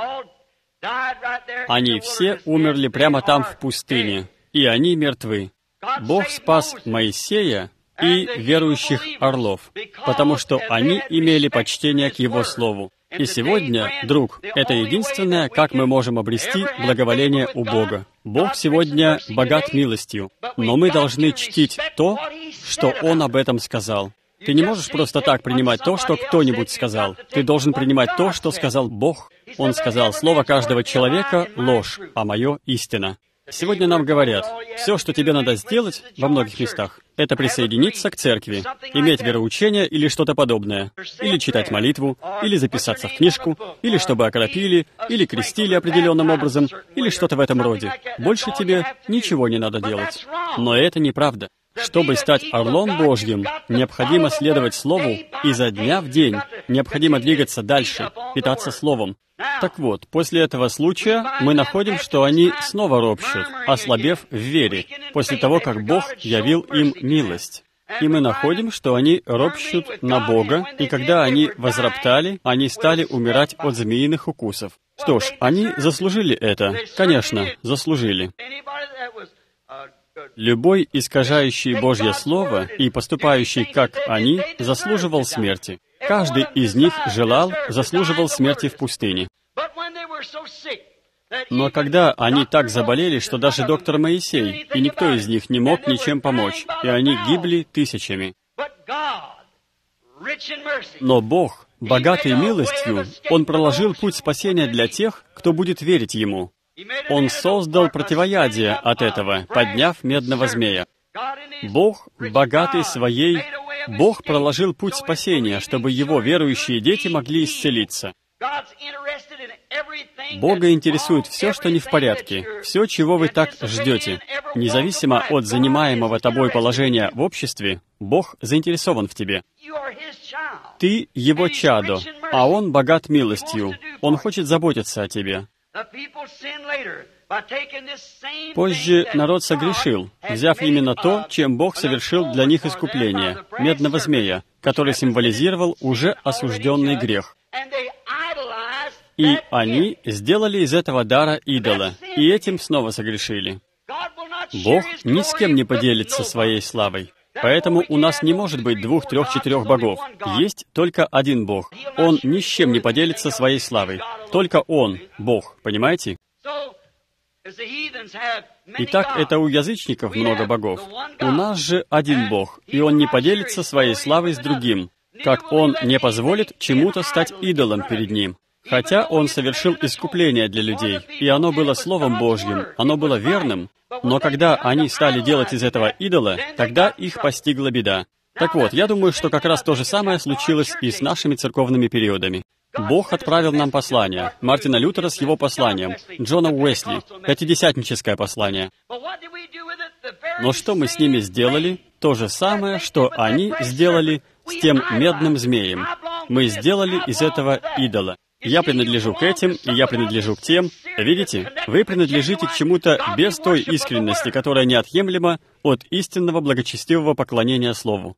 Они все умерли прямо там в пустыне, и они мертвы. Бог спас Моисея и верующих орлов, потому что они имели почтение к Его Слову. И сегодня, друг, это единственное, как мы можем обрести благоволение у Бога. Бог сегодня богат милостью, но мы должны чтить то, что Он об этом сказал. Ты не можешь просто так принимать то, что кто-нибудь сказал. Ты должен принимать то, что сказал Бог. Он сказал: «Слово каждого человека — ложь, а мое — истина». Сегодня нам говорят: все, что тебе надо сделать во многих местах, это присоединиться к церкви, иметь вероучение или что-то подобное, или читать молитву, или записаться в книжку, или чтобы окропили, или крестили определенным образом, или что-то в этом роде. Больше тебе ничего не надо делать. Но это неправда. Чтобы стать орлом Божьим, необходимо следовать Слову изо дня в день, необходимо двигаться дальше, питаться Словом. Так вот, после этого случая мы находим, что они снова ропщут, ослабев в вере, после того, как Бог явил им милость. И мы находим, что они ропщут на Бога, и когда они возроптали, они стали умирать от змеиных укусов. Что ж, они заслужили это. Конечно, заслужили. Любой, искажающий Божье Слово и поступающий, как они, заслуживал смерти. Каждый из них заслуживал смерти в пустыне. Но когда они так заболели, что даже доктор Моисей, и никто из них не мог ничем помочь, и они гибли тысячами. Но Бог, богатый милостью, Он проложил путь спасения для тех, кто будет верить Ему. Он создал противоядие от этого, подняв медного змея. Бог, богатый своей, Бог проложил путь спасения, чтобы Его верующие дети могли исцелиться. Бога интересует все, что не в порядке, все, чего вы так ждете. Независимо от занимаемого тобой положения в обществе, Бог заинтересован в тебе. Ты Его чадо, а Он богат милостью. Он хочет заботиться о тебе. Позже народ согрешил, взяв именно то, чем Бог совершил для них искупление, медного змея, который символизировал уже осужденный грех. И они сделали из этого дара идола, и этим снова согрешили. Бог ни с кем не поделится своей славой. Поэтому у нас не может быть 2, 3, 4 богов. Есть только один Бог. Он ни с чем не поделится своей славой. Только Он, Бог, понимаете? Итак, это у язычников много богов. У нас же один Бог, и Он не поделится своей славой с другим, как Он не позволит чему-то стать идолом перед Ним. Хотя Он совершил искупление для людей, и оно было Словом Божьим, оно было верным, но когда они стали делать из этого идола, тогда их постигла беда. Так вот, я думаю, что как раз то же самое случилось и с нашими церковными периодами. Бог отправил нам послание. Мартина Лютера с его посланием, Джона Уэсли, пятидесятническое послание. Но что мы с ними сделали? То же самое, что они сделали с тем медным змеем. Мы сделали из этого идола. Я принадлежу к этим, и я принадлежу к тем. Видите, вы принадлежите к чему-то без той искренности, которая неотъемлема от истинного благочестивого поклонения Слову.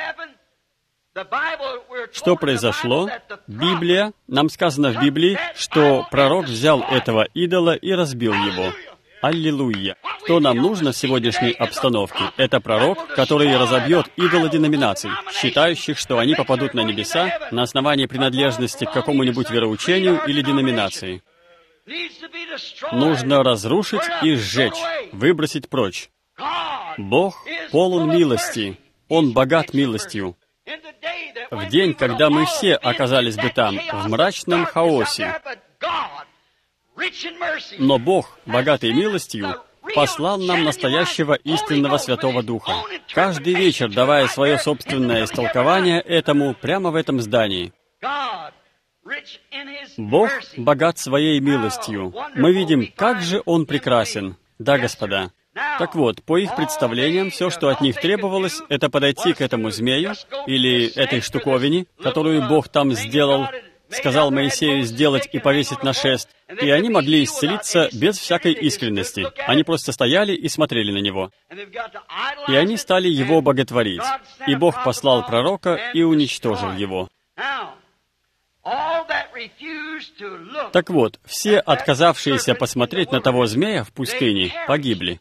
Что произошло? Библия, нам сказано в Библии, что пророк взял этого идола и разбил его. Аллилуйя! Что нам нужно в сегодняшней обстановке? Это пророк, который разобьет идола деноминаций, считающих, что они попадут на небеса на основании принадлежности к какому-нибудь вероучению или деноминации. Нужно разрушить и сжечь, выбросить прочь. Бог полон милости. Он богат милостью. В день, когда мы все оказались бы там, в мрачном хаосе, но Бог, богатый милостью, послал нам настоящего истинного Святого Духа, каждый вечер давая свое собственное истолкование этому прямо в этом здании. Бог богат своей милостью. Мы видим, как же Он прекрасен. Да, господа. Так вот, по их представлениям, все, что от них требовалось, это подойти к этому змею или этой штуковине, которую Бог там сделал, сказал Моисею сделать и повесить на шест, и они могли исцелиться без всякой искренности. Они просто стояли и смотрели на него. И они стали его боготворить. И Бог послал пророка и уничтожил его. Так вот, все отказавшиеся посмотреть на того змея в пустыне погибли.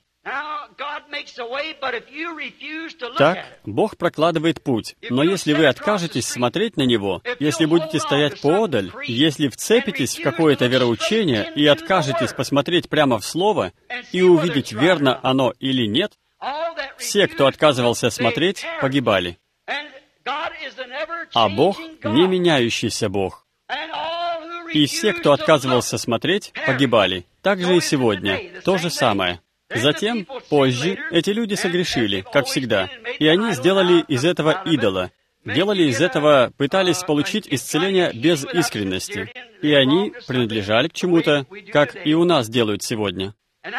Так, Бог прокладывает путь, но если вы откажетесь смотреть на Него, если будете стоять поодаль, если вцепитесь в какое-то вероучение и откажетесь посмотреть прямо в Слово и увидеть, верно оно или нет, все, кто отказывался смотреть, погибали. А Бог — не меняющийся Бог. И все, кто отказывался смотреть, погибали. Так же и сегодня. То же самое. Затем, позже, эти люди согрешили, как всегда, и они сделали из этого идола. Делали из этого, пытались получить исцеление без искренности. И они принадлежали к чему-то, как и у нас делают сегодня.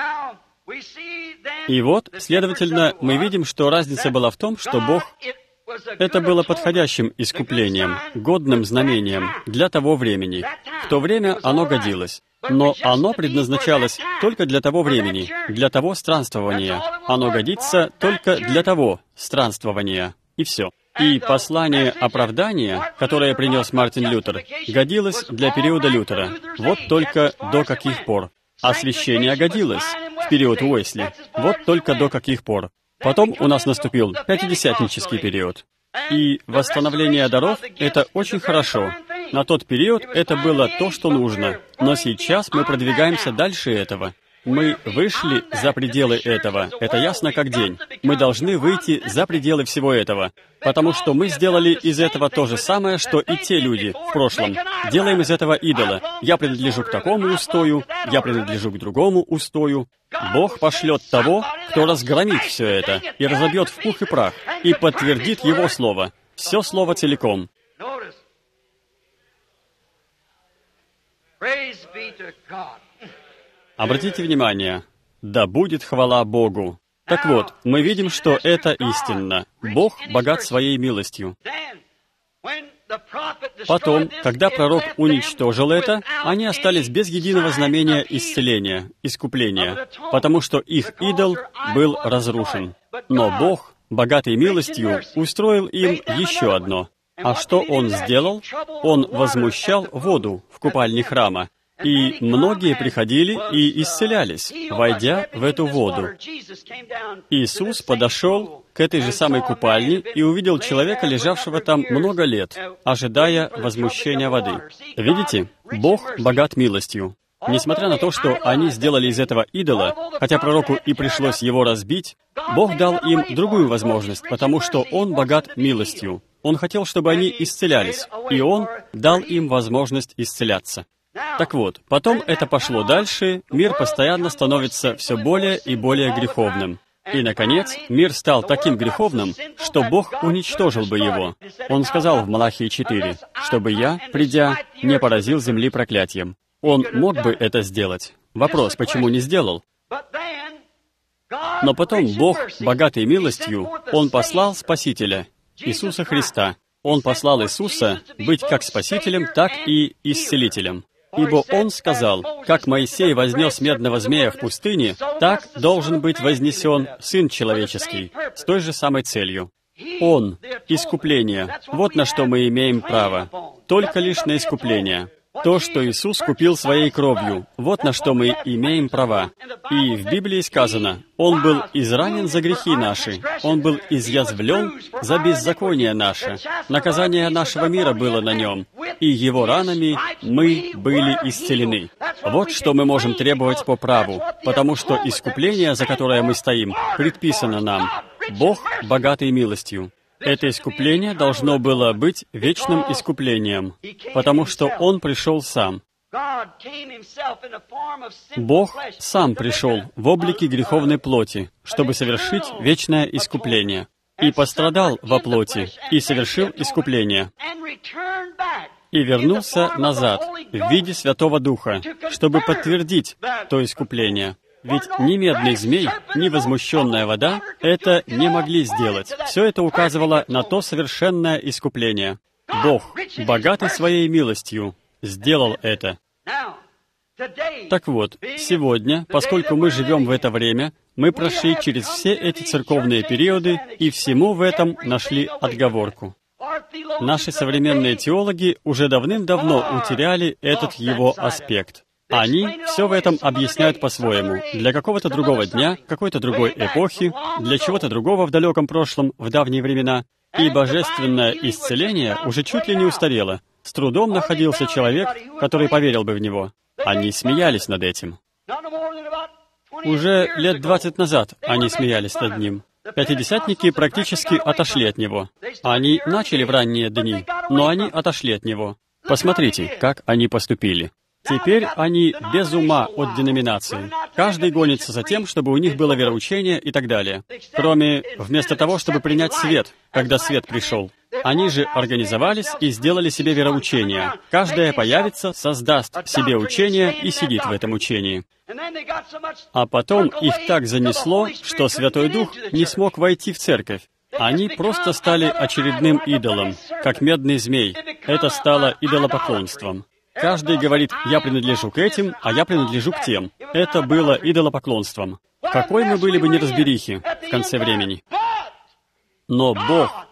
И вот, следовательно, мы видим, что разница была в том, что Бог... Это было подходящим искуплением, годным знамением для того времени. В то время оно годилось. Но оно предназначалось только для того времени, для того странствования. Оно годится только для того странствования. И все. И послание оправдания, которое принес Мартин Лютер, годилось для периода Лютера. Вот только до каких пор. Освящение годилось в период Уэсли. Вот только до каких пор. Потом у нас наступил пятидесятнический период. И восстановление даров — это очень хорошо. На тот период это было то, что нужно. Но сейчас мы продвигаемся дальше этого. Мы вышли за пределы этого. Это ясно как день. Мы должны выйти за пределы всего этого. Потому что мы сделали из этого то же самое, что и те люди в прошлом. Делаем из этого идола. Я принадлежу к такому устою, я принадлежу к другому устою. Бог пошлет того, кто разгромит все это, и разобьет в пух и прах, и подтвердит Его Слово. Все Слово целиком. Обратите внимание, да будет хвала Богу. Так вот, мы видим, что это истинно. Бог богат своей милостью. Потом, когда пророк уничтожил это, они остались без единого знамения исцеления, искупления, потому что их идол был разрушен. Но Бог, богатый милостью, устроил им еще одно. А что Он сделал? Он возмущал воду в купальне храма. И многие приходили и исцелялись, войдя в эту воду. Иисус подошел к этой же самой купальне и увидел человека, лежавшего там много лет, ожидая возмущения воды. Видите? Бог богат милостью. Несмотря на то, что они сделали из этого идола, хотя пророку и пришлось его разбить, Бог дал им другую возможность, потому что Он богат милостью. Он хотел, чтобы они исцелялись, и Он дал им возможность исцеляться. Так вот, потом это пошло дальше, мир постоянно становится все более и более греховным. И, наконец, мир стал таким греховным, что Бог уничтожил бы его. Он сказал в Малахии 4, «Чтобы я, придя, не поразил земли проклятием». Он мог бы это сделать. Вопрос, почему не сделал? Но потом Бог, богатый милостью, Он послал Спасителя, Иисуса Христа. Он послал Иисуса быть как Спасителем, так и Исцелителем. Ибо Он сказал, как Моисей вознес медного змея в пустыне, так должен быть вознесен Сын Человеческий, с той же самой целью. Он, искупление, вот на что мы имеем право, только лишь на искупление. То, что Иисус купил своей кровью, вот на что мы имеем права. И в Библии сказано, Он был изранен за грехи наши, Он был изъязвлен за беззаконие наше. Наказание нашего мира было на Нем, и Его ранами мы были исцелены. Вот что мы можем требовать по праву, потому что искупление, за которое мы стоим, предписано нам. Бог богатый милостью. Это искупление должно было быть вечным искуплением, потому что Он пришел Сам. Бог Сам пришел в облике греховной плоти, чтобы совершить вечное искупление, и пострадал во плоти, и совершил искупление, и вернулся назад в виде Святого Духа, чтобы подтвердить то искупление. Ведь ни медный змей, ни возмущенная вода это не могли сделать. Все это указывало на то совершенное искупление. Бог, богатый своей милостью, сделал это. Так вот, сегодня, поскольку мы живем в это время, мы прошли через все эти церковные периоды и всему в этом нашли отговорку. Наши современные теологи уже давным-давно утеряли этот его аспект. Они все в этом объясняют по-своему. Для какого-то другого дня, какой-то другой эпохи, для чего-то другого в далеком прошлом, в давние времена. И божественное исцеление уже чуть ли не устарело. С трудом находился человек, который поверил бы в него. Они смеялись над этим. Уже лет 20 назад они смеялись над ним. Пятидесятники практически отошли от него. Они начали в ранние дни, но они отошли от него. Посмотрите, как они поступили. Теперь они без ума от деноминации. Каждый гонится за тем, чтобы у них было вероучение и так далее. Кроме, вместо того, чтобы принять свет, когда свет пришел. Они же организовались и сделали себе вероучение. Каждое появится, создаст себе учение и сидит в этом учении. А потом их так занесло, что Святой Дух не смог войти в церковь. Они просто стали очередным идолом, как медный змей. Это стало идолопоклонством. Каждый говорит, я принадлежу к этим, а я принадлежу к тем. Это было идолопоклонством. Какой мы были бы неразберихи в конце времени. Но Бог,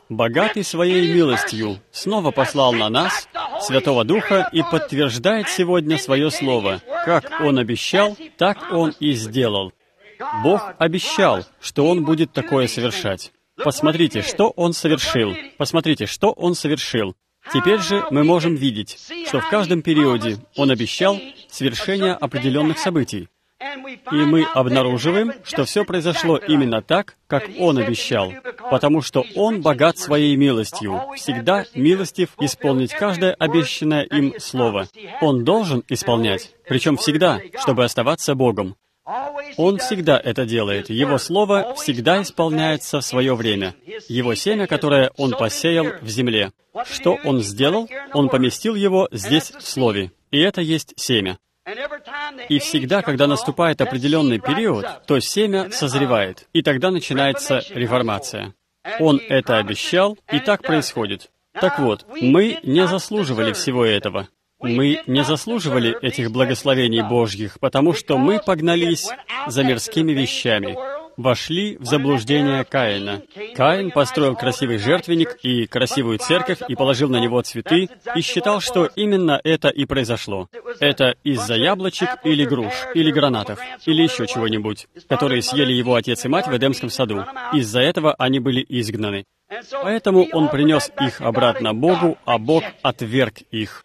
богатый своей милостью, снова послал на нас Святого Духа и подтверждает сегодня свое слово. Как Он обещал, так Он и сделал. Бог обещал, что Он будет такое совершать. Посмотрите, что Он совершил. Посмотрите, что Он совершил. Теперь же мы можем видеть, что в каждом периоде Он обещал свершение определенных событий. И мы обнаруживаем, что все произошло именно так, как Он обещал, потому что Он богат своей милостью, всегда милостив исполнить каждое обещанное им слово. Он должен исполнять, причем всегда, чтобы оставаться Богом. Он всегда это делает. Его слово всегда исполняется в свое время. Его семя, которое Он посеял в земле. Что Он сделал? Он поместил его здесь в слове. И это есть семя. И всегда, когда наступает определенный период, то семя созревает, и тогда начинается реформация. Он это обещал, и так происходит. Так вот, мы не заслуживали всего этого. Мы не заслуживали этих благословений Божьих, потому что мы погнались за мирскими вещами, вошли в заблуждение Каина. Каин построил красивый жертвенник и красивую церковь и положил на него цветы, и считал, что именно это и произошло. Это из-за яблочек или груш, или гранатов, или еще чего-нибудь, которые съели его отец и мать в Эдемском саду. Из-за этого они были изгнаны. Поэтому он принес их обратно Богу, а Бог отверг их.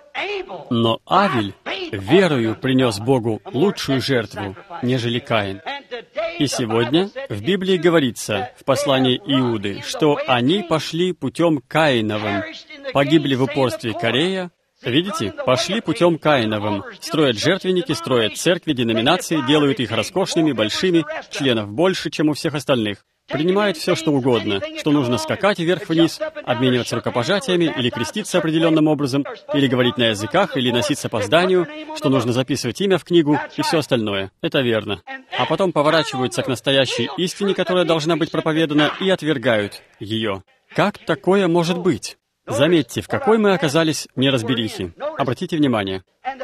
Но Авель верою принес Богу лучшую жертву, нежели Каин. И сегодня в Библии говорится, в послании Иуды, что они пошли путем Каиновым, погибли в упорстве Корея. Видите, пошли путем Каиновым, строят жертвенники, строят церкви, деноминации, делают их роскошными, большими, членов больше, чем у всех остальных. Принимают все, что угодно, что нужно скакать вверх-вниз, обмениваться рукопожатиями, или креститься определенным образом, или говорить на языках, или носиться по зданию, что нужно записывать имя в книгу и все остальное. Это верно. А потом поворачиваются к настоящей истине, которая должна быть проповедана, и отвергают ее. Как такое может быть? Заметьте, в какой мы оказались неразберихе. Обратите внимание.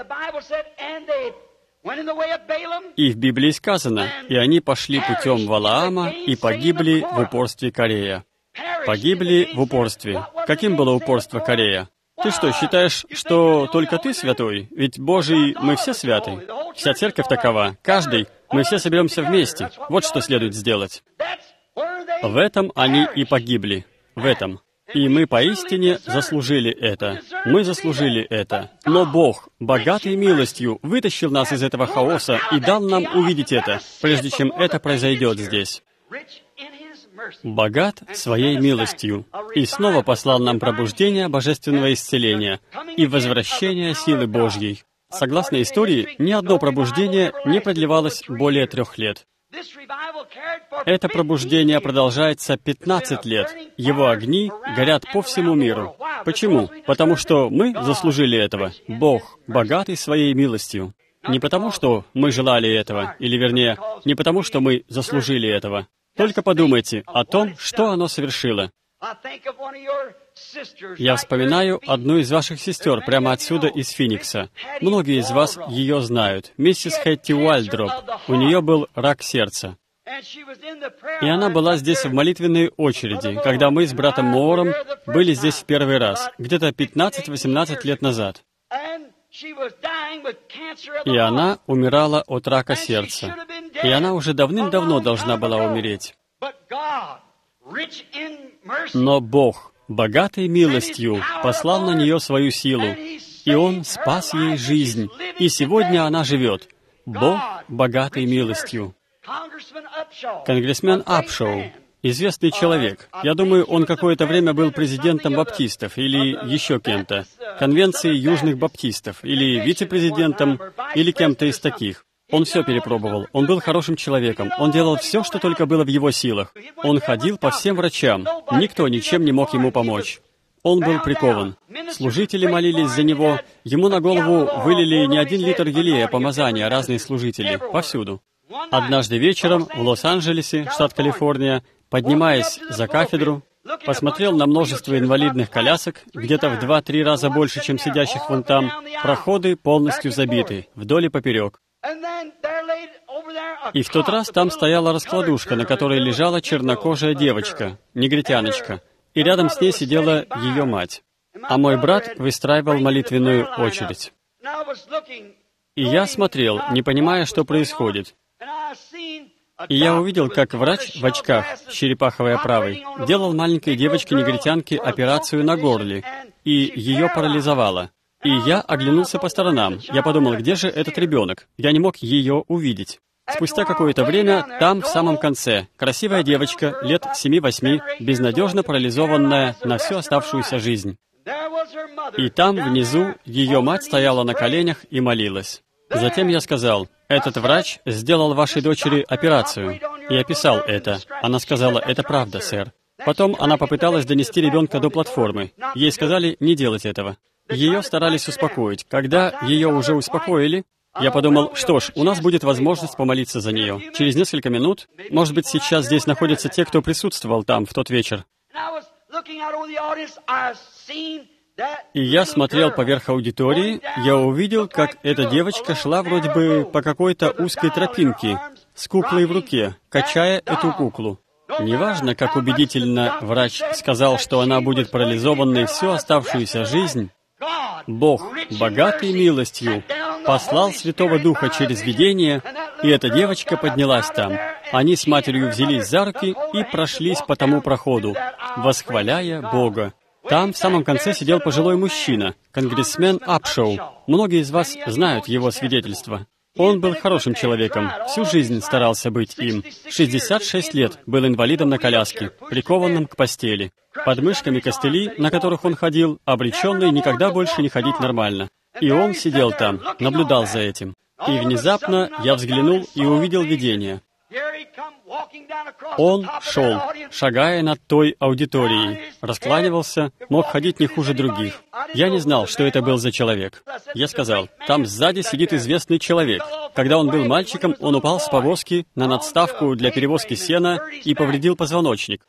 И в Библии сказано, «И они пошли путем Валаама и погибли в упорстве Корея». Погибли в упорстве. Каким было упорство Корея? Ты что, считаешь, что только ты святой? Ведь Божий, мы все святы. Вся церковь такова. Каждый. Мы все соберемся вместе. Вот что следует сделать. В этом они и погибли. В этом. И мы поистине заслужили это. Мы заслужили это. Но Бог, богатый милостью, вытащил нас из этого хаоса и дал нам увидеть это, прежде чем это произойдет здесь. Богат своей милостью. И снова послал нам пробуждение божественного исцеления и возвращение силы Божьей. Согласно истории, ни одно пробуждение не продлевалось более 3 лет. Это пробуждение продолжается 15 лет. Его огни горят по всему миру. Почему? Потому что мы заслужили этого. Бог, богатый своей милостью. Не потому, что мы желали этого, или вернее, не потому, что мы заслужили этого. Только подумайте о том, что оно совершило. Я вспоминаю одну из ваших сестер прямо отсюда, из Финикса. Многие из вас ее знают. Миссис Хэтти Уальдроп. У нее был рак сердца. И она была здесь в молитвенной очереди, когда мы с братом Моором были здесь в первый раз, где-то 15-18 лет назад. И она умирала от рака сердца. И она уже давным-давно должна была умереть. Но Бог, богатый милостью, послал на нее свою силу, и Он спас ей жизнь, и сегодня она живет. Бог, богатый милостью. Конгрессмен Апшоу, известный человек. Я думаю, он какое-то время был президентом баптистов или еще кем-то, конвенции южных баптистов, или вице-президентом, или кем-то из таких. Он все перепробовал. Он был хорошим человеком. Он делал все, что только было в его силах. Он ходил по всем врачам. Никто ничем не мог ему помочь. Он был прикован. Служители молились за него. Ему на голову вылили не 1 литр елея помазания, разные служители, повсюду. Однажды вечером в Лос-Анджелесе, штат Калифорния, поднимаясь за кафедру, посмотрел на множество инвалидных колясок, где-то в 2-3 раза больше, чем сидящих вон там. Проходы полностью забиты, вдоль и поперек. И в тот раз там стояла раскладушка, на которой лежала чернокожая девочка, негритяночка. и рядом с ней сидела ее мать. А мой брат выстраивал молитвенную очередь. И я смотрел, не понимая, что происходит. И я увидел, как врач в очках с черепаховой оправой делал маленькой девочке-негритянке операцию на горле, и ее парализовало. И я оглянулся по сторонам. Я подумал, где же этот ребенок? Я не мог ее увидеть. Спустя какое-то время, там, в самом конце, красивая девочка, лет 7-8, безнадежно парализованная на всю оставшуюся жизнь. И там, внизу, ее мать стояла на коленях и молилась. Затем я сказал, «Этот врач сделал вашей дочери операцию». И описал это. Она сказала, «Это правда, сэр». Потом она попыталась донести ребенка до платформы. Ей сказали не делать этого. Ее старались успокоить. Когда ее уже успокоили, я подумал, что ж, у нас будет возможность помолиться за нее. Через несколько минут, может быть, сейчас здесь находятся те, кто присутствовал там в тот вечер. И я смотрел поверх аудитории, я увидел, как эта девочка шла вроде бы по какой-то узкой тропинке, с куклой в руке, качая эту куклу. Неважно, как убедительно врач сказал, что она будет парализованной всю оставшуюся жизнь, Бог, богатый милостью, послал Святого Духа через видение, и эта девочка поднялась там. Они с матерью взялись за руки и прошлись по тому проходу, восхваляя Бога. Там в самом конце сидел пожилой мужчина, конгрессмен Апшоу. Многие из вас знают его свидетельство. Он был хорошим человеком, всю жизнь старался быть им. 66 лет был инвалидом на коляске, прикованным к постели. Под мышками костыли, на которых он ходил, обреченный никогда больше не ходить нормально. И он сидел там, наблюдал за этим. И внезапно я взглянул и увидел видение. Он шел, шагая над той аудиторией, раскланивался, мог ходить не хуже других. Я не знал, что это был за человек. Я сказал, там сзади сидит известный человек. Когда он был мальчиком, он упал с повозки на надставку для перевозки сена и повредил позвоночник.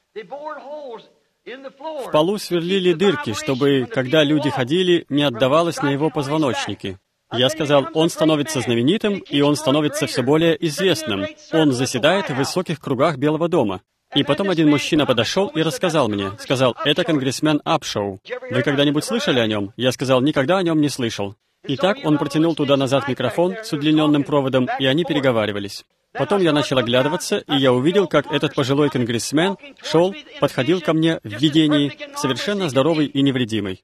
В полу сверлили дырки, чтобы, когда люди ходили, не отдавалось на его позвоночнике. Я сказал, он становится знаменитым, и он становится все более известным. Он заседает в высоких кругах Белого дома. И потом один мужчина подошел и рассказал мне. Сказал, это конгрессмен Апшоу. Вы когда-нибудь слышали о нем? Я сказал, никогда о нем не слышал. Итак, он протянул туда-назад микрофон с удлиненным проводом, и они переговаривались. Потом я начал оглядываться, и я увидел, как этот пожилой конгрессмен шел, подходил ко мне в видении, совершенно здоровый и невредимый.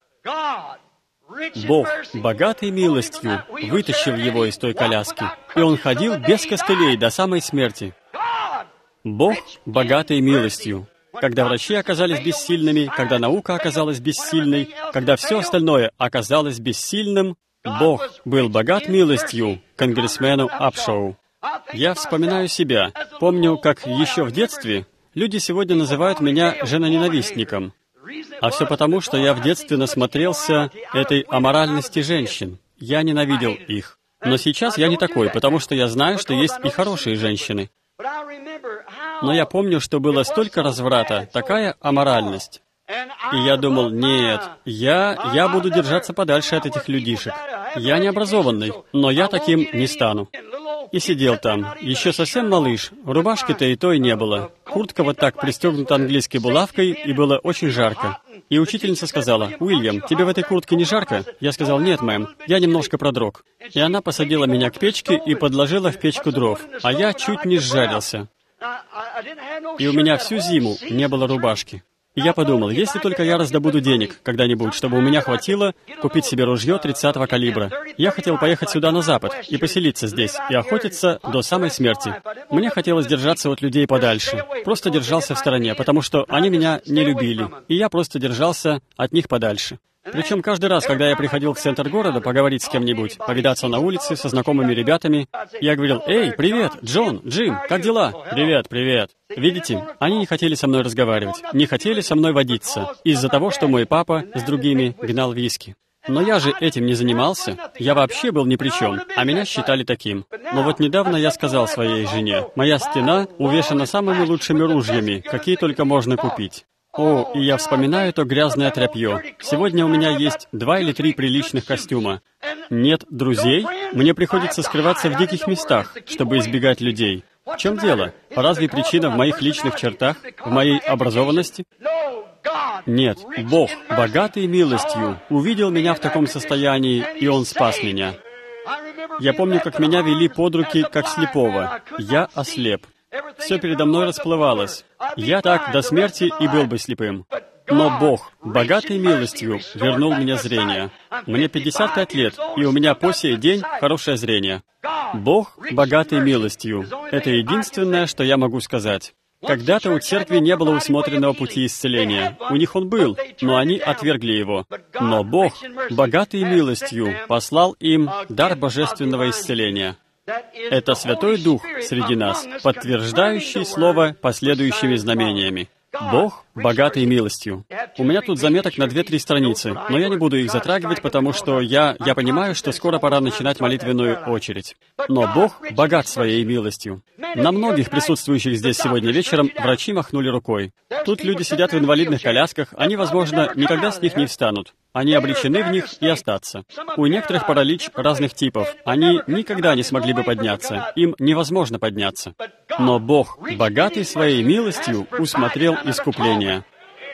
Бог, богатый милостью, вытащил его из той коляски, и он ходил без костылей до самой смерти. Бог, богатый милостью. Когда врачи оказались бессильными, когда наука оказалась бессильной, когда все остальное оказалось бессильным, Бог был богат милостью конгрессмену Апшоу. Я вспоминаю себя. Помню, как еще в детстве люди сегодня называют меня женоненавистником. А все потому, что я в детстве насмотрелся этой аморальности женщин. Я ненавидел их. Но сейчас я не такой, потому что я знаю, что есть и хорошие женщины. Но я помню, что было столько разврата, такая аморальность. И я думал, нет, я буду держаться подальше от этих людишек. Я не образованный, но я таким не стану. И сидел там, еще совсем малыш, рубашки-то и той не было. Куртка вот так пристегнута английской булавкой, и было очень жарко. И учительница сказала, «Уильям, тебе в этой куртке не жарко?» Я сказал, «Нет, мэм, я немножко продрог». И она посадила меня к печке и подложила в печку дров, а я чуть не сжарился. И у меня всю зиму не было рубашки. И я подумал, если только я раздобуду денег когда-нибудь, чтобы у меня хватило купить себе ружье 30-го калибра. Я хотел поехать сюда на запад и поселиться здесь, и охотиться до самой смерти. Мне хотелось держаться от людей подальше. Просто держался в стороне, потому что они меня не любили, и я просто держался от них подальше. Причем каждый раз, когда я приходил в центр города поговорить с кем-нибудь, повидаться на улице со знакомыми ребятами, я говорил, «Эй, привет, Джон, Джим, как дела?» «Привет, привет». Видите, они не хотели со мной разговаривать, не хотели со мной водиться, из-за того, что мой папа с другими гнал виски. Но я же этим не занимался, я вообще был ни при чем, а меня считали таким. Но вот недавно я сказал своей жене, «Моя стена увешана самыми лучшими ружьями, какие только можно купить». О, и я вспоминаю то грязное тряпье. Сегодня у меня есть 2 или 3 приличных костюма. Нет друзей? Мне приходится скрываться в диких местах, чтобы избегать людей. В чем дело? Разве причина в моих личных чертах, в моей образованности? Нет, Бог, богатый милостью, увидел меня в таком состоянии, и Он спас меня. Я помню, как меня вели под руки, как слепого. Я ослеп. Все передо мной расплывалось. Я так до смерти и был бы слепым. Но Бог, богатый милостью, вернул мне зрение. Мне 55 лет, и у меня по сей день хорошее зрение. Бог, богатый милостью. Это единственное, что я могу сказать. Когда-то у церкви не было усмотренного пути исцеления. У них он был, но они отвергли его. Но Бог, богатый милостью, послал им дар божественного исцеления. Это Святой Дух среди нас, подтверждающий Слово последующими знамениями. Бог, богатый милостью. У меня тут заметок на 2-3 страницы, но я не буду их затрагивать, потому что я понимаю, что скоро пора начинать молитвенную очередь. Но Бог богат своей милостью. На многих присутствующих здесь сегодня вечером врачи махнули рукой. Тут люди сидят в инвалидных колясках, они, возможно, никогда с них не встанут. Они обречены в них и остаться. У некоторых паралич разных типов. Они никогда не смогли бы подняться. Им невозможно подняться. Но Бог, богатый своей милостью, усмотрел искупление.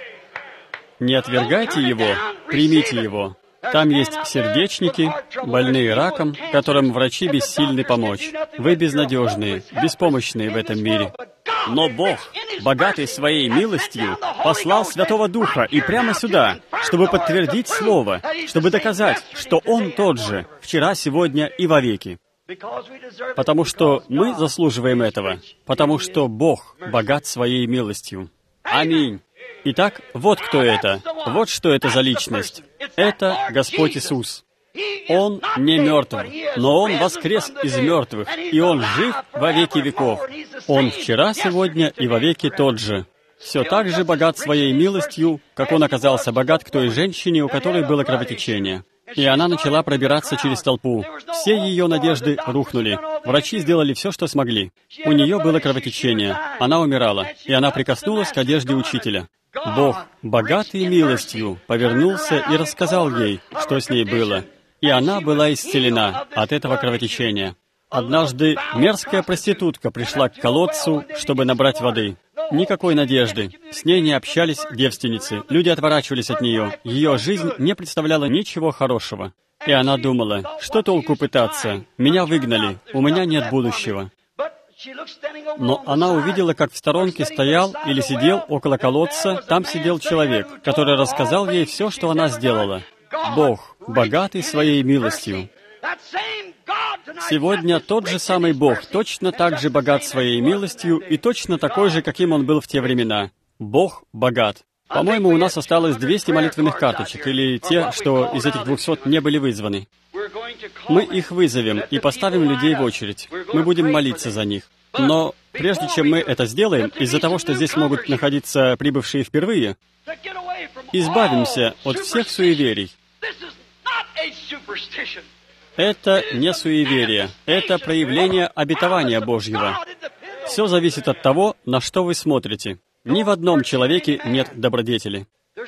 Не отвергайте Его, примите Его. Там есть сердечники, больные раком, которым врачи бессильны помочь. Вы безнадежные, беспомощные в этом мире. Но Бог, богатый своей милостью, послал Святого Духа и прямо сюда, чтобы подтвердить Слово, чтобы доказать, что Он тот же, вчера, сегодня и вовеки. Потому что мы заслуживаем этого, потому что Бог богат своей милостью. Аминь. Итак, вот кто это. Вот что это за личность. Это Господь Иисус. Он не мертв, но Он воскрес из мертвых, и Он жив во веки веков. Он вчера, сегодня и вовеки тот же. Все так же богат своей милостью, как Он оказался богат к той женщине, у которой было кровотечение. И она начала пробираться через толпу. Все ее надежды рухнули. Врачи сделали все, что смогли. У нее было кровотечение. Она умирала, и она прикоснулась к одежде учителя. Бог, богатый милостью, повернулся и рассказал ей, что с ней было. И она была исцелена от этого кровотечения. Однажды мерзкая проститутка пришла к колодцу, чтобы набрать воды. Никакой надежды. С ней не общались девственницы. Люди отворачивались от нее. Ее жизнь не представляла ничего хорошего. И она думала, что толку пытаться? Меня выгнали, у меня нет будущего. Но она увидела, как в сторонке стоял или сидел около колодца, там сидел человек, который рассказал ей все, что она сделала. Бог, богатый своей милостью. Сегодня тот же самый Бог точно так же богат своей милостью и точно такой же, каким Он был в те времена. Бог богат. По-моему, у нас осталось 200 молитвенных карточек, или те, что из этих 200 не были вызваны. Мы их вызовем и поставим людей в очередь. Мы будем молиться за них. Но прежде чем мы это сделаем, из-за того, что здесь могут находиться прибывшие впервые, избавимся от всех суеверий. Это не суеверие, это проявление обетования Божьего. Все зависит от того, на что вы смотрите. Ни в одном человеке нет добродетели.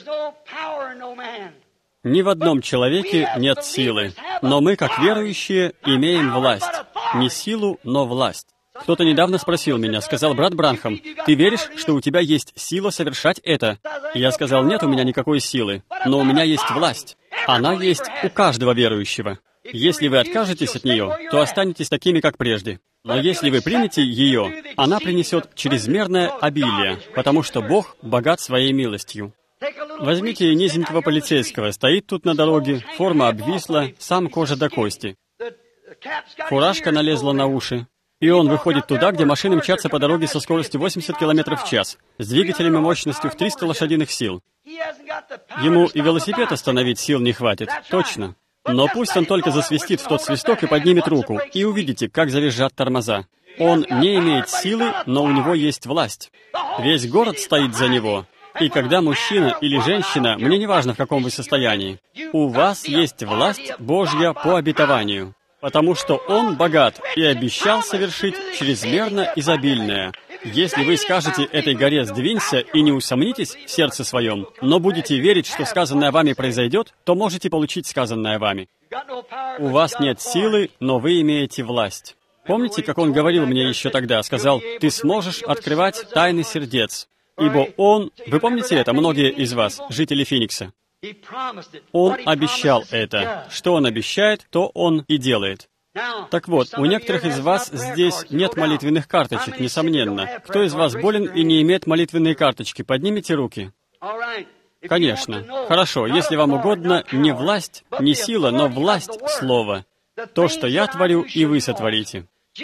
Ни в одном человеке нет силы. Но мы, как верующие, имеем власть. Не силу, но власть. Кто-то недавно спросил меня, сказал: «Брат Бранхам, ты веришь, что у тебя есть сила совершать это?» Я сказал: «Нет у меня никакой силы, но у меня есть власть. Она есть у каждого верующего. Если вы откажетесь от нее, то останетесь такими, как прежде. Но если вы примете ее, она принесет чрезмерное обилие, потому что Бог богат своей милостью». Возьмите низенького полицейского, стоит тут на дороге, форма обвисла, сам кожа до кости. Фуражка налезла на уши. И он выходит туда, где машины мчатся по дороге со скоростью 80 км в час, с двигателями мощностью в 300 лошадиных сил. Ему и велосипед остановить сил не хватит, точно. Но пусть он только засвистит в тот свисток и поднимет руку, и увидите, как завизжат тормоза. Он не имеет силы, но у него есть власть. Весь город стоит за него. И когда мужчина или женщина, мне не важно, в каком вы состоянии, у вас есть власть Божья по обетованию. Потому что Он богат и обещал совершить чрезмерно изобильное. Если вы скажете этой горе «сдвинься» и не усомнитесь в сердце своем, но будете верить, что сказанное вами произойдет, то можете получить сказанное вами. У вас нет силы, но вы имеете власть. Помните, как он говорил мне еще тогда? Сказал: «Ты сможешь открывать тайны сердец». Ибо Он, вы помните это, многие из вас, жители Феникса, Он обещал это. Что Он обещает, то Он и делает. Так вот, у некоторых из вас здесь нет молитвенных карточек, несомненно. Кто из вас болен и не имеет молитвенные карточки? Поднимите руки. Конечно. Хорошо, если вам угодно, не власть, не сила, но власть Слова. То, что я творю, и вы сотворите.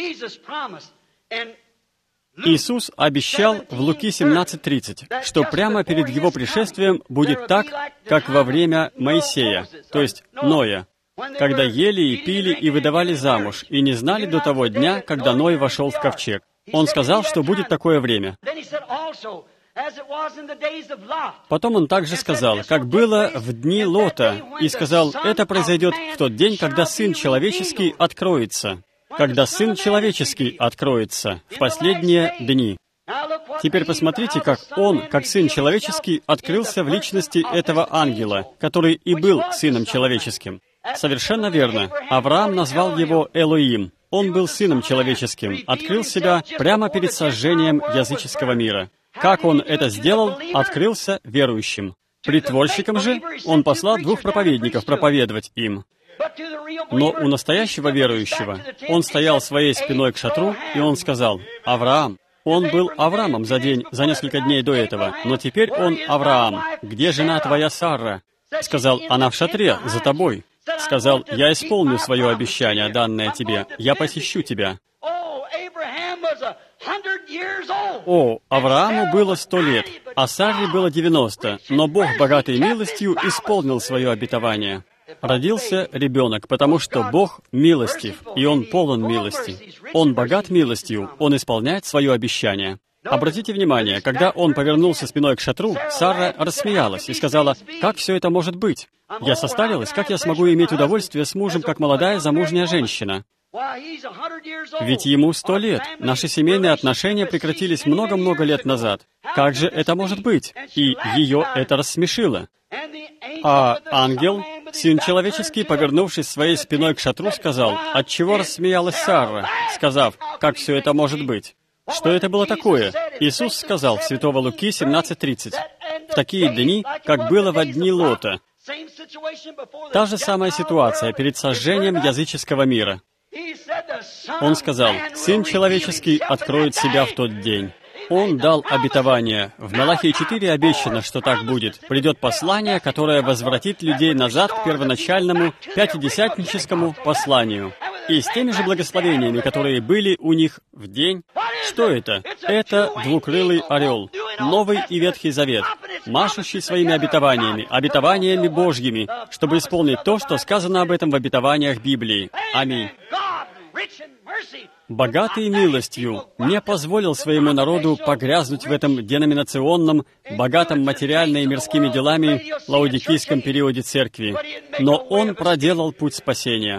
Иисус обещал в Луки 17:30, что прямо перед Его пришествием будет так, как во время Моисея, то есть Ноя, когда ели и пили и выдавали замуж, и не знали до того дня, когда Ной вошел в ковчег. Он сказал, что будет такое время. Потом он также сказал, как было в дни Лота, и сказал, это произойдет в тот день, когда Сын Человеческий откроется. Когда Сын Человеческий откроется в последние дни. Теперь посмотрите, как Он, как Сын Человеческий, открылся в личности этого ангела, который и был Сыном Человеческим. Совершенно верно. Авраам назвал его Элоим. Он был Сыном Человеческим, открыл себя прямо перед сожжением языческого мира. Как он это сделал? Открылся верующим. Притворщикам же он послал 2 проповедников проповедовать им. Но у настоящего верующего он стоял своей спиной к шатру, и он сказал, «Авраам». Он был Авраамом за несколько дней до этого, но теперь он Авраам. «Где жена твоя Сара?» Сказал, «Она в шатре, за тобой». Сказал, «Я исполню свое обещание, данное тебе. Я посещу тебя». О, Аврааму было 100 лет, а Саре было 90, но Бог, богатый милостью, исполнил свое обетование. Родился ребенок, потому что Бог милостив, и Он полон милости. Он богат милостью, Он исполняет свое обещание. Обратите внимание, когда он повернулся спиной к шатру, Сара рассмеялась и сказала, «Как все это может быть? Я состарилась, как я смогу иметь удовольствие с мужем, как молодая замужняя женщина?» Ведь ему 100 лет. Наши семейные отношения прекратились много-много лет назад. Как же это может быть? И ее это рассмешило. А ангел, Сын Человеческий, повернувшись своей спиной к шатру, сказал, «Отчего рассмеялась Сара?» сказав, «Как все это может быть?» Что это было такое? Иисус сказал в Святого Луки 17:30, «В такие дни, как было во дни Лота». Та же самая ситуация перед сожжением языческого мира. Он сказал, «Сын Человеческий откроет себя в тот день». Он дал обетование. В Малахии 4 обещано, что так будет. Придет послание, которое возвратит людей назад к первоначальному пятидесятническому посланию. И с теми же благословениями, которые были у них в день. Что это? Это двукрылый орел, Новый и Ветхий Завет, машущий своими обетованиями, обетованиями Божьими, чтобы исполнить то, что сказано об этом в обетованиях Библии. Аминь. Богатый милостью не позволил своему народу погрязнуть в этом деноминационном, богатом материально и мирскими делами лаодикийском периоде церкви, но Он проделал путь спасения.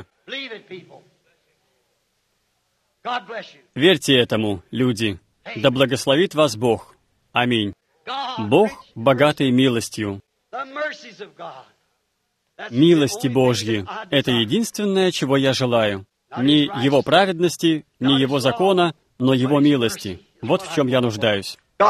Верьте этому, люди. Да благословит вас Бог. Аминь. Бог, богатый милостью. Милости Божьи — это единственное, чего я желаю. Не Его праведности, не Его закона, но Его милости. Вот в чем я нуждаюсь. Да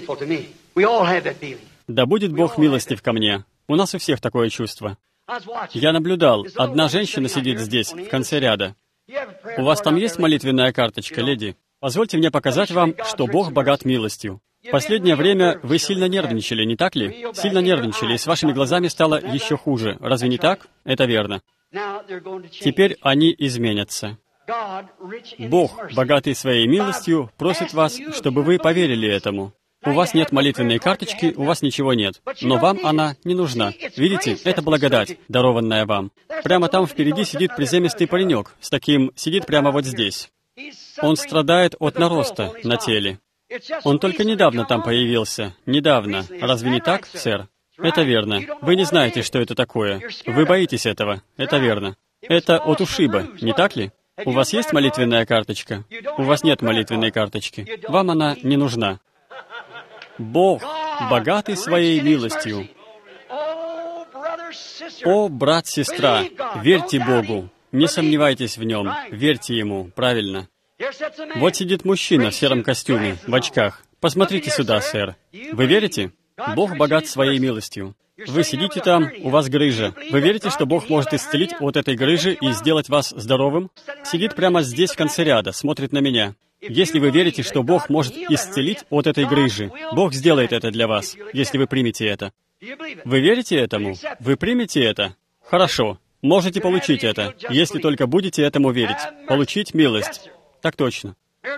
будет Бог милостив ко мне. У нас у всех такое чувство. Я наблюдал. Одна женщина сидит здесь, в конце ряда. У вас там есть молитвенная карточка, леди? Позвольте мне показать вам, что Бог богат милостью. В последнее время вы сильно нервничали, не так ли? Сильно нервничали, и с вашими глазами стало еще хуже. Разве не так? Это верно. Теперь они изменятся. Бог, богатый своей милостью, просит вас, чтобы вы поверили этому. У вас нет молитвенной карточки, у вас ничего нет. Но вам она не нужна. Видите, это благодать, дарованная вам. Прямо там впереди сидит приземистый паренек. Сидит прямо вот здесь. Он страдает от нароста на теле. Он только недавно там появился. Недавно. Разве не так, сэр? Это верно. Вы не знаете, что это такое. Вы боитесь этого. Это верно. Это от ушиба, не так ли? У вас есть молитвенная карточка? У вас нет молитвенной карточки. Вам она не нужна. Бог, богатый своей милостью. О, брат, сестра, верьте Богу. Не сомневайтесь в Нем. Верьте Ему. Правильно. Вот сидит мужчина в сером костюме, в очках. Посмотрите сюда, сэр. Вы верите? Бог богат своей милостью. Вы сидите там, у вас грыжа. Вы верите, что Бог может исцелить от этой грыжи и сделать вас здоровым? Сидит прямо здесь, в конце ряда, смотрит на меня. Если вы верите, что Бог может исцелить от этой грыжи, Бог сделает это для вас, если вы примете это. Вы верите этому? Вы примете это? Хорошо. Можете получить это, если только будете этому верить. Получить милость. Так точно.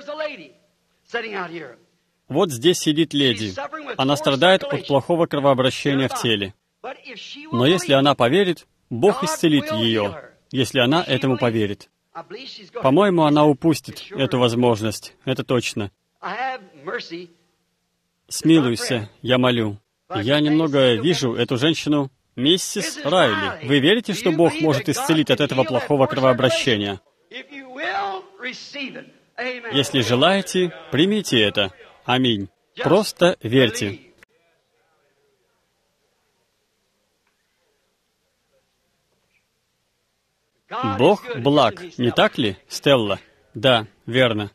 Вот здесь сидит леди. Она страдает от плохого кровообращения в теле. Но если она поверит, Бог исцелит ее, если она этому поверит. По-моему, она упустит эту возможность. Это точно. Смилуйся, я молю. Я немного вижу эту женщину. Миссис Райли, вы верите, что Бог может исцелить от этого плохого кровообращения? Если желаете, примите это. Аминь. Просто верьте. Бог благ, не так ли, Стелла? Да, верно.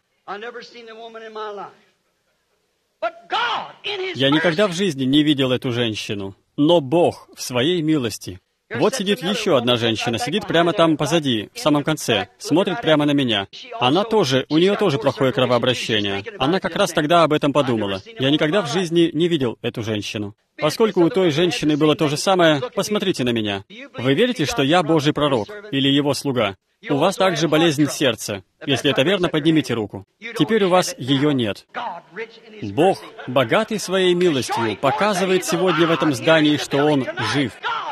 Я никогда в жизни не видел эту женщину, но Бог в своей милости. Вот сидит еще одна женщина, сидит прямо там позади, в самом конце, смотрит прямо на меня. У нее тоже плохое кровообращение. Она как раз тогда об этом подумала. Я никогда в жизни не видел эту женщину. Поскольку у той женщины было то же самое, посмотрите на меня. Вы верите, что я Божий пророк или его слуга? У вас также болезнь сердца. Если это верно, поднимите руку. Теперь у вас ее нет. Бог, богатый своей милостью, показывает сегодня в этом здании, что Он жив.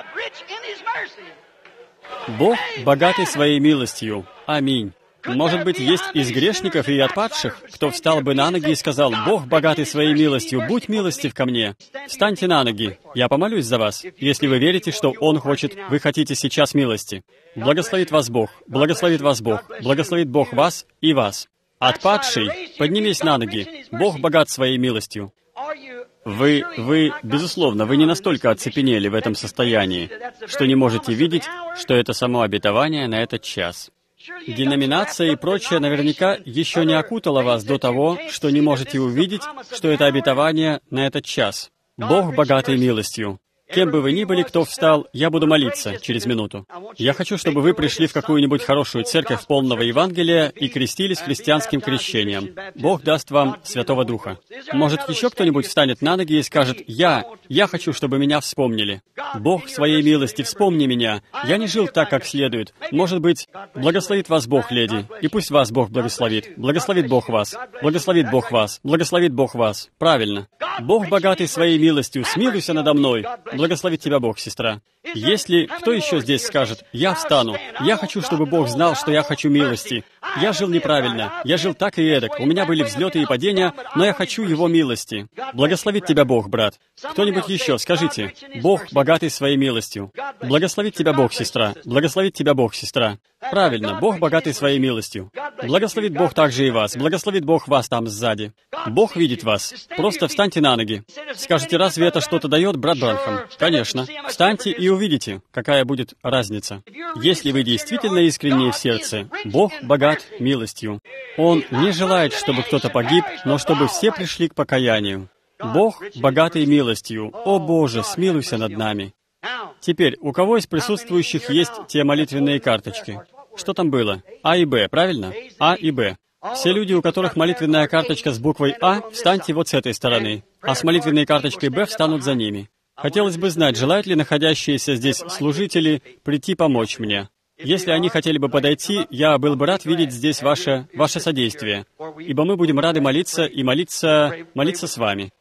Бог, богатый своей милостью. Аминь. Может быть, есть из грешников и отпадших, кто встал бы на ноги и сказал: «Бог, богатый своей милостью, будь милостив ко мне». Встаньте на ноги. Я помолюсь за вас, если вы верите, что Он хочет, вы хотите сейчас милости. Благословит вас Бог, благословит вас Бог, благословит Бог вас и вас. Отпадший, поднимись на ноги. Бог богат своей милостью. Безусловно, вы не настолько оцепенели в этом состоянии, что не можете видеть, что это само обетование на этот час. Деноминация и прочее наверняка еще не окутало вас до того, что не можете увидеть, что это обетование на этот час. Бог богатый милостью. Кем бы вы ни были, кто встал, я буду молиться через минуту. Я хочу, чтобы вы пришли в какую-нибудь хорошую церковь полного Евангелия и крестились христианским крещением. Бог даст вам Святого Духа. Может, еще кто-нибудь встанет на ноги и скажет: «Я хочу, чтобы меня вспомнили». Бог в своей милости, вспомни меня. Я не жил так, как следует. Может быть, благословит вас Бог, леди, и пусть вас Бог благословит. Благословит Бог вас. Благословит Бог вас. Благословит Бог вас. Правильно. Бог богатый своей милостью, смилуйся надо мной. Благословит тебя Бог, сестра. Если кто еще здесь скажет: «Я встану, я хочу, чтобы Бог знал, что я хочу милости. Я жил неправильно, я жил так и эдак, у меня были взлеты и падения, но я хочу Его милости». Благословит тебя Бог, брат. Кто-нибудь еще, скажите: «Бог богатый своей милостью». Благословит тебя Бог, сестра. Благословит тебя Бог, сестра. Правильно, Бог богатый своей милостью. Благословит Бог также и вас. Благословит Бог вас там сзади. Бог видит вас. Просто встаньте на ноги. Скажете: «Разве это что-то дает, брат Бранхам?» Конечно. Встаньте и увидите, какая будет разница. Если вы действительно искренние в сердце, Бог богат милостью. Он не желает, чтобы кто-то погиб, но чтобы все пришли к покаянию. Бог богатый милостью. О Боже, смилуйся над нами. Теперь, у кого из присутствующих есть те молитвенные карточки? Что там было? А и Б, правильно? А и Б. Все люди, у которых молитвенная карточка с буквой А, встаньте вот с этой стороны, а с молитвенной карточкой Б встанут за ними. Хотелось бы знать, желают ли находящиеся здесь служители прийти помочь мне. Если они хотели бы подойти, я был бы рад видеть здесь ваше содействие, ибо мы будем рады молиться и молиться с вами.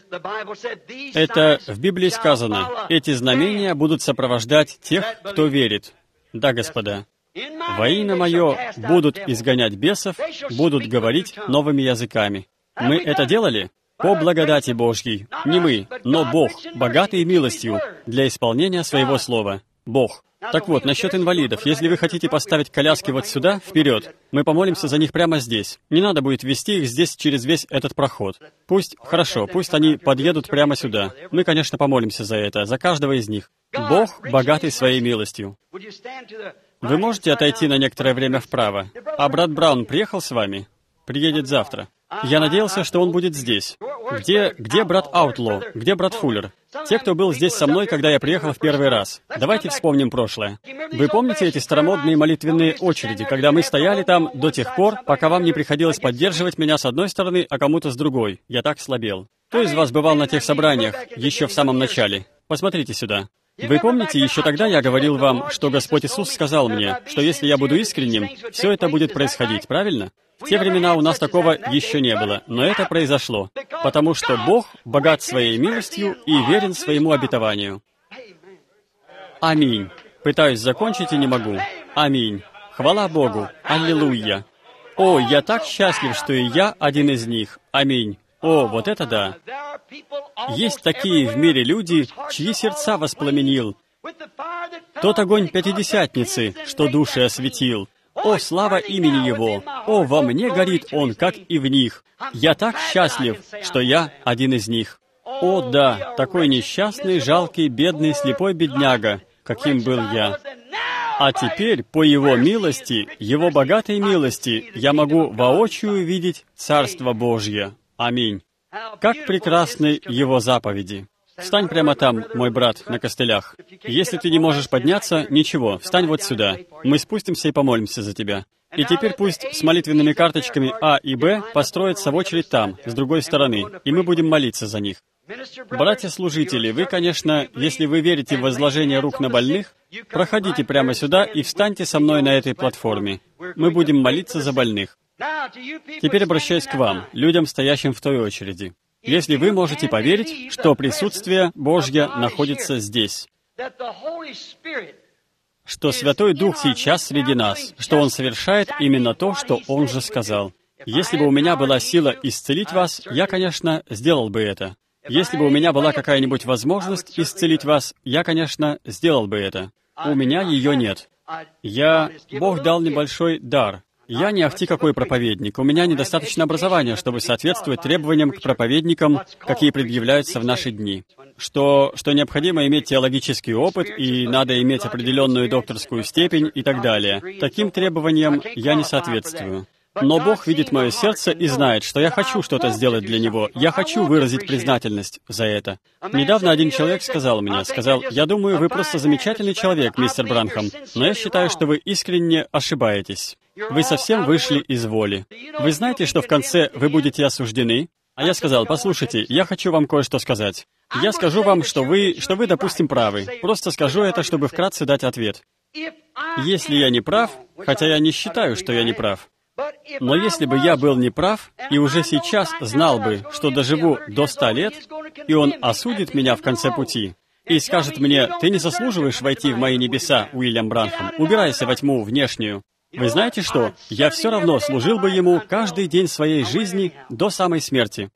Это в Библии сказано: «Эти знамения будут сопровождать тех, кто верит». Да, господа. «Во имя Мое будут изгонять бесов, будут говорить новыми языками». Мы это делали? По благодати Божьей. Не мы, но Бог, богатый милостью, для исполнения Своего Слова. Бог. Так вот, насчет инвалидов. Если вы хотите поставить коляски вот сюда, вперед, мы помолимся за них прямо здесь. Не надо будет вести их здесь через весь этот проход. Пусть они подъедут прямо сюда. Мы, конечно, помолимся за это, за каждого из них. Бог, богатый своей милостью. Вы можете отойти на некоторое время вправо. А брат Браун приехал с вами? Приедет завтра. Я надеялся, что он будет здесь. Где брат Аутло? Где брат Фуллер? Те, кто был здесь со мной, когда я приехал в первый раз. Давайте вспомним прошлое. Вы помните эти старомодные молитвенные очереди, когда мы стояли там до тех пор, пока вам не приходилось поддерживать меня с одной стороны, а кому-то с другой? Я так слабел. Кто из вас бывал на тех собраниях еще в самом начале? Посмотрите сюда. Вы помните, еще тогда я говорил вам, что Господь Иисус сказал мне, что если я буду искренним, все это будет происходить, правильно? В те времена у нас такого еще не было, но это произошло, потому что Бог богат своей милостью и верен своему обетованию. Аминь. Пытаюсь закончить и не могу. Аминь. Хвала Богу. Аллилуйя. О, я так счастлив, что и я один из них. Аминь. О, вот это да. Есть такие в мире люди, чьи сердца воспламенил тот огонь Пятидесятницы, что души осветил. О, слава имени Его! О, во мне горит Он, как и в них. Я так счастлив, что я один из них. О, да, такой несчастный, жалкий, бедный, слепой бедняга, каким был я. А теперь, по Его милости, Его богатой милости, я могу воочию видеть Царство Божье. Аминь. Как прекрасны Его заповеди. Встань прямо там, мой брат, на костылях. Если ты не можешь подняться, ничего, встань вот сюда. Мы спустимся и помолимся за тебя. И теперь пусть с молитвенными карточками А и Б построятся в очередь там, с другой стороны, и мы будем молиться за них. Братья-служители, вы, конечно, если вы верите в возложение рук на больных, проходите прямо сюда и встаньте со мной на этой платформе. Мы будем молиться за больных. Теперь обращаюсь к вам, людям, стоящим в той очереди. Если вы можете поверить, что присутствие Божье находится здесь, что Святой Дух сейчас среди нас, что Он совершает именно то, что Он же сказал. Если бы у меня была сила исцелить вас, я, конечно, сделал бы это. Если бы у меня была какая-нибудь возможность исцелить вас, я, конечно, сделал бы это. У меня ее нет. Бог дал небольшой дар. Я не ахти какой проповедник. У меня недостаточно образования, чтобы соответствовать требованиям к проповедникам, какие предъявляются в наши дни. Что необходимо иметь теологический опыт, и надо иметь определенную докторскую степень и так далее. Таким требованиям я не соответствую. Но Бог видит мое сердце и знает, что я хочу что-то сделать для Него. Я хочу выразить признательность за это. Недавно один человек сказал мне, «Я думаю, вы просто замечательный человек, мистер Бранхам, но я считаю, что вы искренне ошибаетесь. Вы совсем вышли из воли. Вы знаете, что в конце вы будете осуждены?» А я сказал, «Послушайте, я хочу вам кое-что сказать. Я скажу вам, что вы, допустим, правы. Просто скажу это, чтобы вкратце дать ответ. Если я не прав, хотя я не считаю, что я не прав, но если бы я был неправ и уже сейчас знал бы, что доживу до 100 лет, и Он осудит меня в конце пути, и скажет мне, «Ты не заслуживаешь войти в мои небеса, Уильям Бранхам, убирайся во тьму внешнюю», вы знаете что? Я все равно служил бы Ему каждый день своей жизни до самой смерти.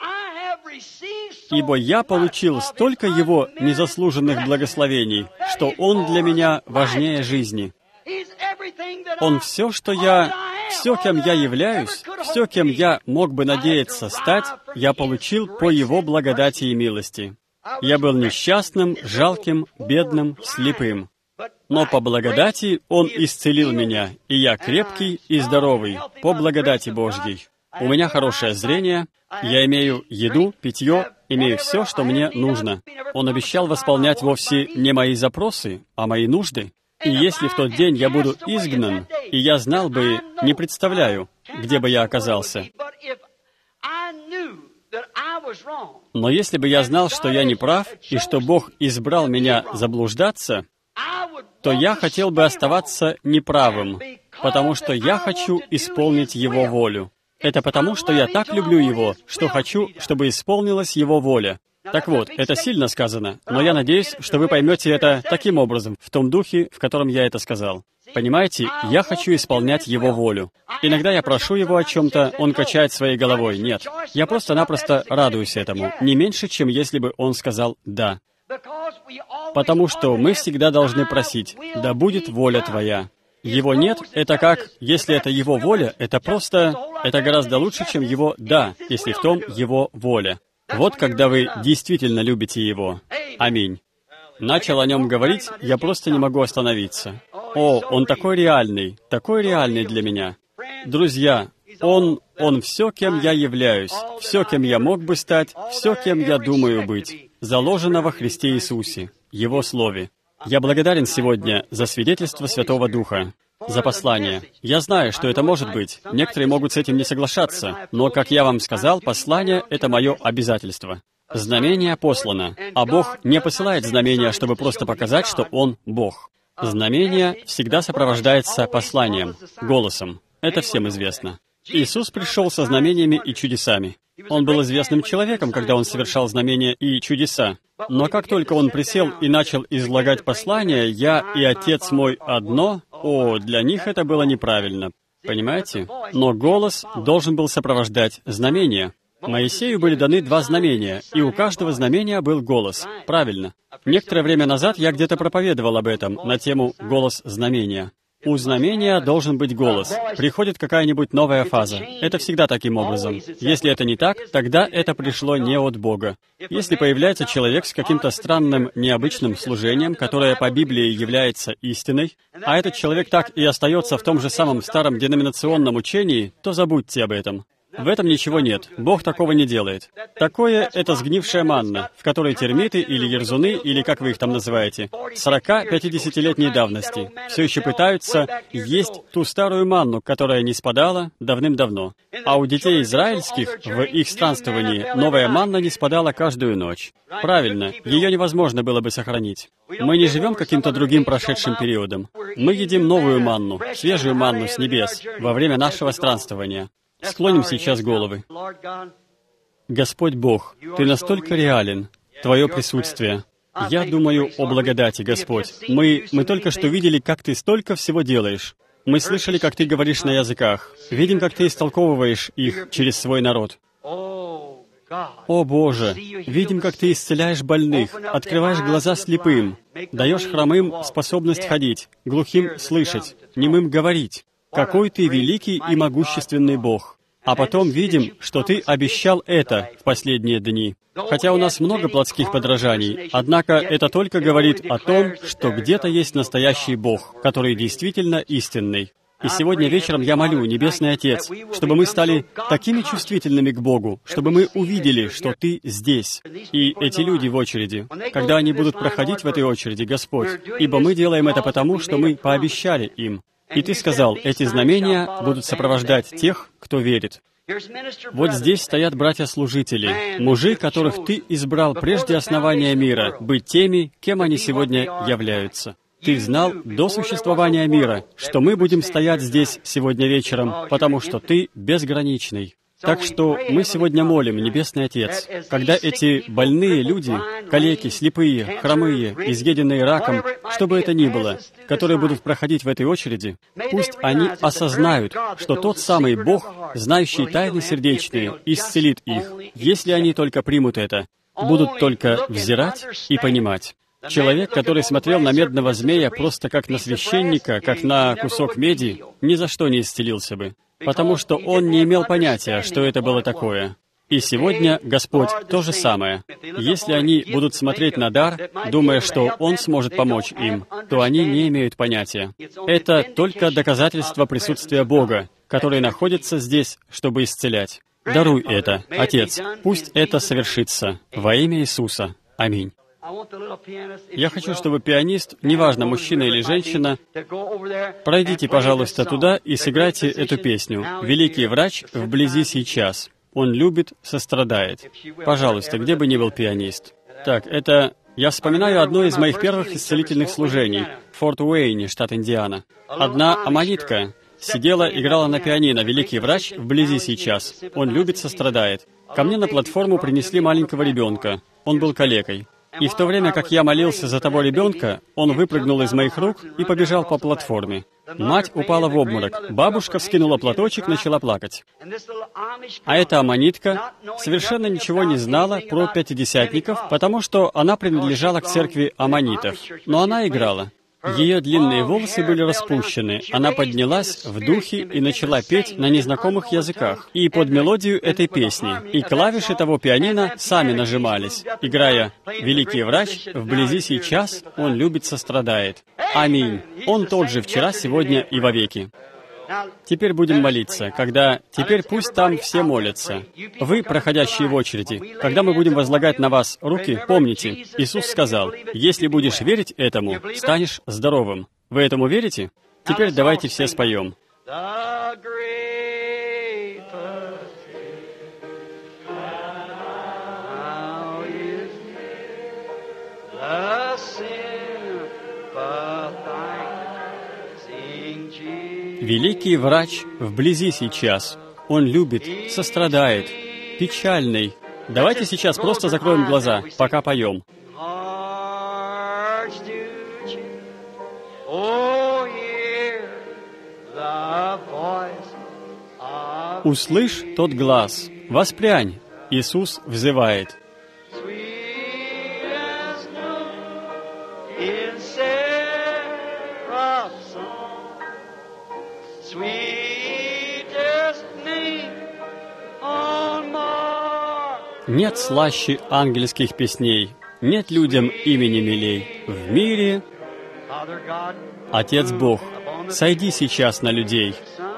Ибо я получил столько Его незаслуженных благословений, что Он для меня важнее жизни. Он все, кем я являюсь, все, кем я мог бы надеяться стать, я получил по Его благодати и милости. Я был несчастным, жалким, бедным, слепым. Но по благодати Он исцелил меня, и я крепкий и здоровый, по благодати Божьей. У меня хорошее зрение, я имею еду, питье, имею все, что мне нужно. Он обещал восполнять вовсе не мои запросы, а мои нужды. И если в тот день я буду изгнан, и я знал бы, не представляю, где бы я оказался. Но если бы я знал, что я не прав, и что Бог избрал меня заблуждаться, то я хотел бы оставаться неправым, потому что я хочу исполнить Его волю. Это потому, что я так люблю Его, что хочу, чтобы исполнилась Его воля. Так вот, это сильно сказано, но я надеюсь, что вы поймете это таким образом, в том духе, в котором я это сказал. Понимаете, я хочу исполнять Его волю. Иногда я прошу Его о чем-то, Он качает своей головой. Нет, я просто-напросто радуюсь этому, не меньше, чем если бы Он сказал «да». Потому что мы всегда должны просить «да будет воля Твоя». Его «нет» — это как, если это Его воля, это гораздо лучше, чем Его «да», если в том Его воля. Вот когда вы действительно любите Его. Аминь. Начал о Нем говорить, я просто не могу остановиться. О, Он такой реальный для меня. Друзья, Он все, кем я являюсь, все, кем я мог бы стать, все, кем я думаю быть, заложено во Христе Иисусе, Его Слове. Я благодарен сегодня за свидетельство Святого Духа, за послание. Я знаю, что это может быть. Некоторые могут с этим не соглашаться, но, как я вам сказал, послание — это мое обязательство. Знамение послано, а Бог не посылает знамения, чтобы просто показать, что Он Бог. Знамение всегда сопровождается посланием, голосом. Это всем известно. Иисус пришел со знамениями и чудесами. Он был известным человеком, когда Он совершал знамения и чудеса. Но как только Он присел и начал излагать послание «Я и Отец мой одно», для них это было неправильно. Понимаете? Но голос должен был сопровождать знамения. Моисею были даны 2 знамения, и у каждого знамения был голос. Правильно. Некоторое время назад я где-то проповедовал об этом, на тему «Голос знамения». У знамения должен быть голос. Приходит какая-нибудь новая фаза. Это всегда таким образом. Если это не так, тогда это пришло не от Бога. Если появляется человек с каким-то странным, необычным служением, которое по Библии является истиной, а этот человек так и остается в том же самом старом деноминационном учении, то забудьте об этом. В этом ничего нет. Бог такого не делает. Такое — это сгнившая манна, в которой термиты или ерзуны, или как вы их там называете, 40-50-летней давности, все еще пытаются есть ту старую манну, которая не спадала давным-давно. А у детей израильских в их странствовании новая манна не спадала каждую ночь. Правильно, ее невозможно было бы сохранить. Мы не живем каким-то другим прошедшим периодом. Мы едим новую манну, свежую манну с небес во время нашего странствования. Склоним сейчас головы. Господь Бог, Ты настолько реален, Твое присутствие. Я думаю о благодати, Господь. Мы только что видели, как Ты столько всего делаешь. Мы слышали, как Ты говоришь на языках. Видим, как Ты истолковываешь их через свой народ. О Боже, видим, как Ты исцеляешь больных, открываешь глаза слепым, даешь хромым способность ходить, глухим слышать, немым говорить. Какой Ты великий и могущественный Бог. А потом видим, что Ты обещал это в последние дни. Хотя у нас много плотских подражаний, однако это только говорит о том, что где-то есть настоящий Бог, который действительно истинный. И сегодня вечером я молю, Небесный Отец, чтобы мы стали такими чувствительными к Богу, чтобы мы увидели, что Ты здесь. И эти люди в очереди, когда они будут проходить в этой очереди, Господь, ибо мы делаем это потому, что мы пообещали им. И Ты сказал, эти знамения будут сопровождать тех, кто верит. Вот здесь стоят братья-служители, мужи, которых Ты избрал прежде основания мира, быть теми, кем они сегодня являются. Ты знал до существования мира, что мы будем стоять здесь сегодня вечером, потому что Ты безграничный. Так что мы сегодня молим, Небесный Отец, когда эти больные люди, калеки, слепые, хромые, изъеденные раком, что бы это ни было, которые будут проходить в этой очереди, пусть они осознают, что тот самый Бог, знающий тайны сердечные, исцелит их, если они только примут это, будут только взирать и понимать. Человек, который смотрел на медного змея просто как на священника, как на кусок меди, ни за что не исцелился бы, потому что он не имел понятия, что это было такое. И сегодня Господь то же самое. Если они будут смотреть на дар, думая, что Он сможет помочь им, то они не имеют понятия. Это только доказательство присутствия Бога, который находится здесь, чтобы исцелять. Даруй это, Отец. Пусть это совершится. Во имя Иисуса. Аминь. Я хочу, чтобы пианист, неважно, мужчина или женщина, пройдите, пожалуйста, туда и сыграйте эту песню. «Великий врач вблизи сейчас. Он любит, сострадает». Пожалуйста, где бы ни был пианист. Так, это... Я вспоминаю одно из моих первых исцелительных служений в Форт Уэйне, штат Индиана. Одна аммонитка сидела, играла на пианино «Великий врач вблизи сейчас. Он любит, сострадает». Ко мне на платформу принесли маленького ребенка. Он был калекой. И в то время, как я молился за того ребенка, он выпрыгнул из моих рук и побежал по платформе. Мать упала в обморок. Бабушка вскинула платочек, начала плакать. А эта аммонитка совершенно ничего не знала про пятидесятников, потому что она принадлежала к церкви аммонитов. Но она играла. Ее длинные волосы были распущены. Она поднялась в духе и начала петь на незнакомых языках. И под мелодию этой песни. И клавиши того пианино сами нажимались, играя «Великий врач, вблизи сейчас, он любит, сострадает». Аминь. Он тот же вчера, сегодня и вовеки. Теперь будем молиться. Теперь пусть там все молятся. Вы, проходящие в очереди, когда мы будем возлагать на вас руки, помните, Иисус сказал, «Если будешь верить этому, станешь здоровым». Вы этому верите? Теперь давайте все споем. Великий врач вблизи сейчас. Он любит, сострадает, печальный. Давайте сейчас просто закроем глаза, пока поем. Услышь тот глаз, воспрянь, Иисус взывает. Нет слаще ангельских песней, нет людям имени милей. В мире Отец Бог, сойди сейчас на людей.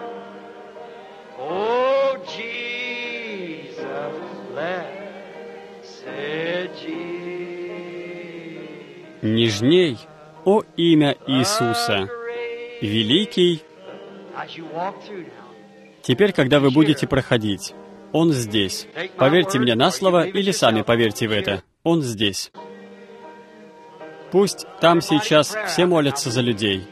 Нежней, о имя Иисуса, великий. Теперь, когда вы будете проходить, Он здесь. Поверьте мне на слово или сами поверьте в это. Он здесь. Пусть там сейчас все молятся за людей.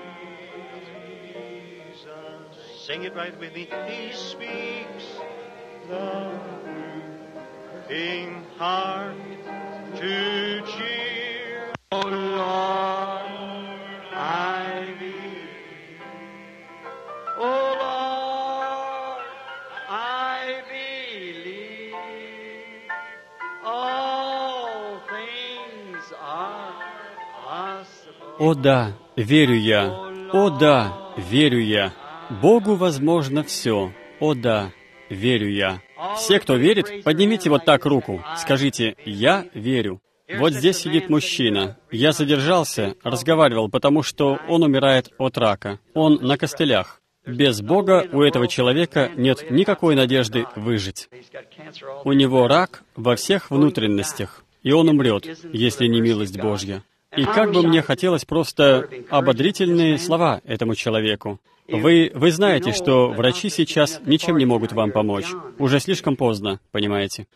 О да, верю я. О да, верю я. Богу возможно все. О да, верю я. Все, кто верит, поднимите вот так руку. Скажите: «Я верю». Вот здесь сидит мужчина. Я задержался, разговаривал, потому что он умирает от рака. Он на костылях. Без Бога у этого человека нет никакой надежды выжить. У него рак во всех внутренностях, и он умрет, если не милость Божья. И как бы мне хотелось просто ободрительные слова этому человеку. Вы знаете, что врачи сейчас ничем не могут вам помочь. Уже слишком поздно, понимаете?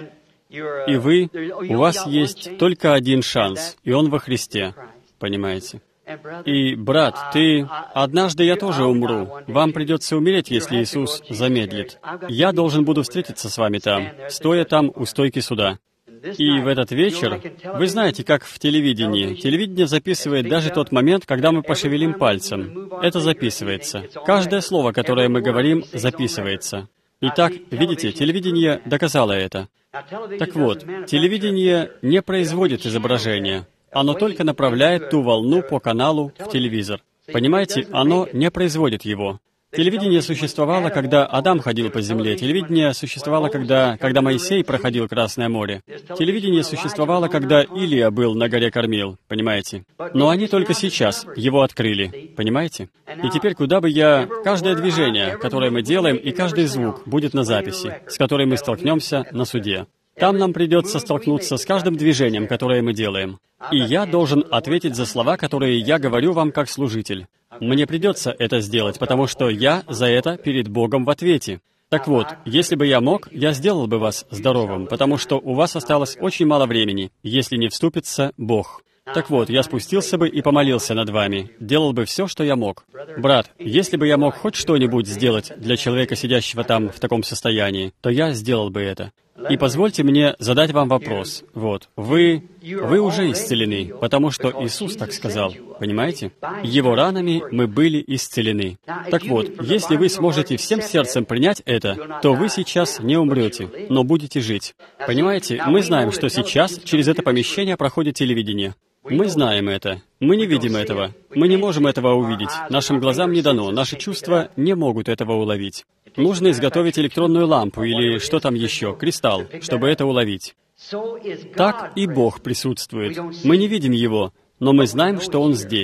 И у вас есть только один шанс, и он во Христе, понимаете? И, брат, однажды я тоже умру. Вам придется умереть, если Иисус замедлит. Я должен буду встретиться с вами там, стоя там у стойки суда. И в этот вечер, вы знаете, как в телевидении. Телевидение записывает даже тот момент, когда мы пошевелим пальцем. Это записывается. Каждое слово, которое мы говорим, записывается. Итак, видите, телевидение доказало это. Так вот, телевидение не производит изображения. Оно только направляет ту волну по каналу в телевизор. Понимаете, оно не производит его. Телевидение существовало, когда Адам ходил по земле. Телевидение существовало, когда Моисей проходил Красное море. Телевидение существовало, когда Илия был на горе Кормил, понимаете? Но они только сейчас его открыли, понимаете? И теперь каждое движение, которое мы делаем, и каждый звук будет на записи, с которой мы столкнемся на суде. Там нам придется столкнуться с каждым движением, которое мы делаем. И я должен ответить за слова, которые я говорю вам как служитель. Мне придется это сделать, потому что я за это перед Богом в ответе. Так вот, если бы я мог, я сделал бы вас здоровым, потому что у вас осталось очень мало времени, если не вступится Бог. Так вот, я спустился бы и помолился над вами, делал бы все, что я мог. Брат, если бы я мог хоть что-нибудь сделать для человека, сидящего там в таком состоянии, то я сделал бы это. И позвольте мне задать вам вопрос. Вот, вы уже исцелены, потому что Иисус так сказал, понимаете? Его ранами мы были исцелены. Так вот, если вы сможете всем сердцем принять это, то вы сейчас не умрете, но будете жить. Понимаете, мы знаем, что сейчас через это помещение проходит телевидение. Мы знаем это. Мы не видим этого. Мы не можем этого увидеть. Нашим глазам не дано. Наши чувства не могут этого уловить. Нужно изготовить электронную лампу или что там еще, кристалл, чтобы это уловить. Так и Бог присутствует. Мы не видим Его, но мы знаем, что Он здесь.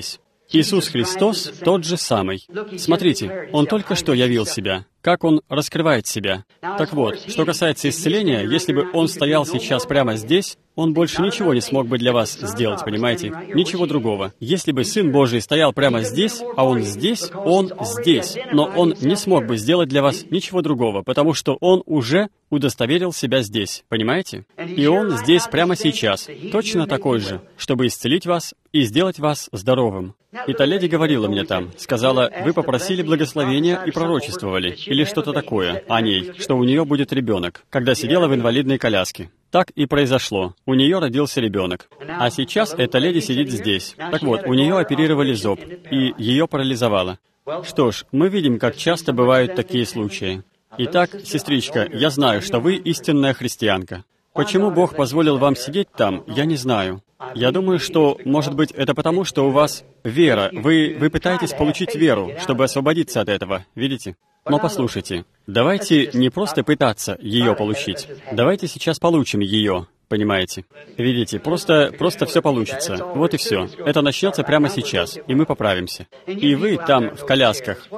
Иисус Христос тот же самый. Смотрите, Он только что явил себя. Как Он раскрывает себя. Так вот, что касается исцеления, если бы Он стоял сейчас прямо здесь, Он больше ничего не смог бы для вас сделать, понимаете? Ничего другого. Если бы Сын Божий стоял прямо здесь, а Он здесь, но Он не смог бы сделать для вас ничего другого, потому что Он уже удостоверил себя здесь, понимаете? И Он здесь прямо сейчас, точно такой же, чтобы исцелить вас и сделать вас здоровым. И та леди говорила мне там, сказала, вы попросили благословения и пророчествовали, или что-то такое о ней, что у нее будет ребенок, когда сидела в инвалидной коляске. Так и произошло. У нее родился ребенок. А сейчас эта леди сидит здесь. Так вот, у нее оперировали зоб, и ее парализовало. Что ж, мы видим, как часто бывают такие случаи. Итак, сестричка, я знаю, что вы истинная христианка. Почему Бог позволил вам сидеть там, я не знаю. Я думаю, что, может быть, это потому, что у вас вера. Вы пытаетесь получить веру, чтобы освободиться от этого, видите? Но послушайте, давайте не просто пытаться ее получить. Давайте сейчас получим ее, понимаете? Видите, просто все получится. Вот и все. Это начнется прямо сейчас, и мы поправимся. И вы там, в колясках,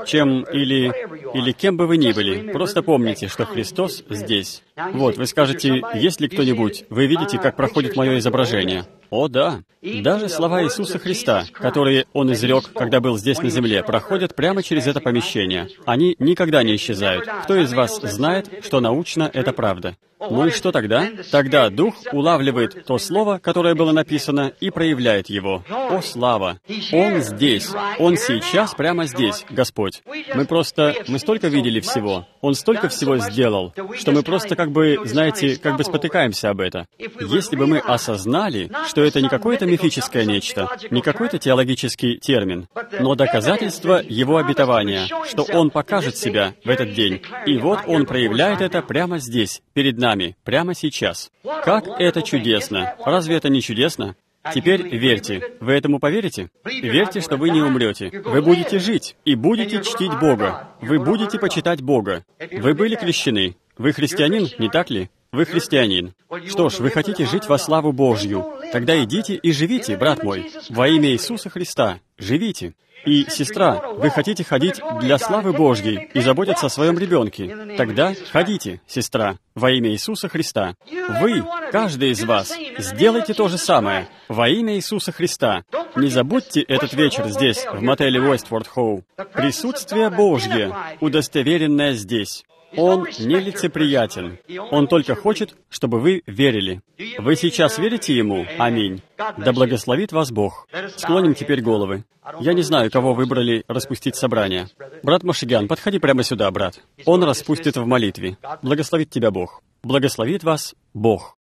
или кем бы вы ни были, просто помните, что Христос здесь. Вот, вы скажете, есть ли кто-нибудь? Вы видите, как проходит мое изображение? О, да. Даже слова Иисуса Христа, которые Он изрек, когда был здесь на земле, проходят прямо через это помещение. Они никогда не исчезают. Кто из вас знает, что научно это правда? Ну и что тогда? Тогда Дух улавливает то слово, которое было написано, и проявляет его. О, слава! Он здесь. Он сейчас прямо здесь, Господь. Мы столько видели всего. Он столько всего сделал, что мы просто знаете, спотыкаемся об это. Если бы мы осознали, что это не какое-то мифическое нечто, не какой-то теологический термин, но доказательство Его обетования, что Он покажет себя в этот день. И вот Он проявляет это прямо здесь, перед нами, прямо сейчас. Как это чудесно! Разве это не чудесно? Теперь верьте. Вы этому поверите? Верьте, что вы не умрете. Вы будете жить и будете чтить Бога. Вы будете почитать Бога. Вы были крещены. Вы христианин, не так ли? Вы христианин. Что ж, вы хотите жить во славу Божью. Тогда идите и живите, брат мой. Во имя Иисуса Христа. Живите. И, сестра, вы хотите ходить для славы Божьей и заботиться о своем ребенке. Тогда ходите, сестра, во имя Иисуса Христа. Вы, каждый из вас, сделайте то же самое во имя Иисуса Христа. Не забудьте этот вечер здесь, в мотеле Уэстфорд-Хоу. Присутствие Божье, удостоверенное здесь. Он нелицеприятен. Он только хочет, чтобы вы верили. Вы сейчас верите Ему? Аминь. Да благословит вас Бог. Склоним теперь головы. Я не знаю, кого выбрали распустить собрание. Брат Машигян, подходи прямо сюда, брат. Он распустит в молитве. Благословит тебя Бог. Благословит вас Бог.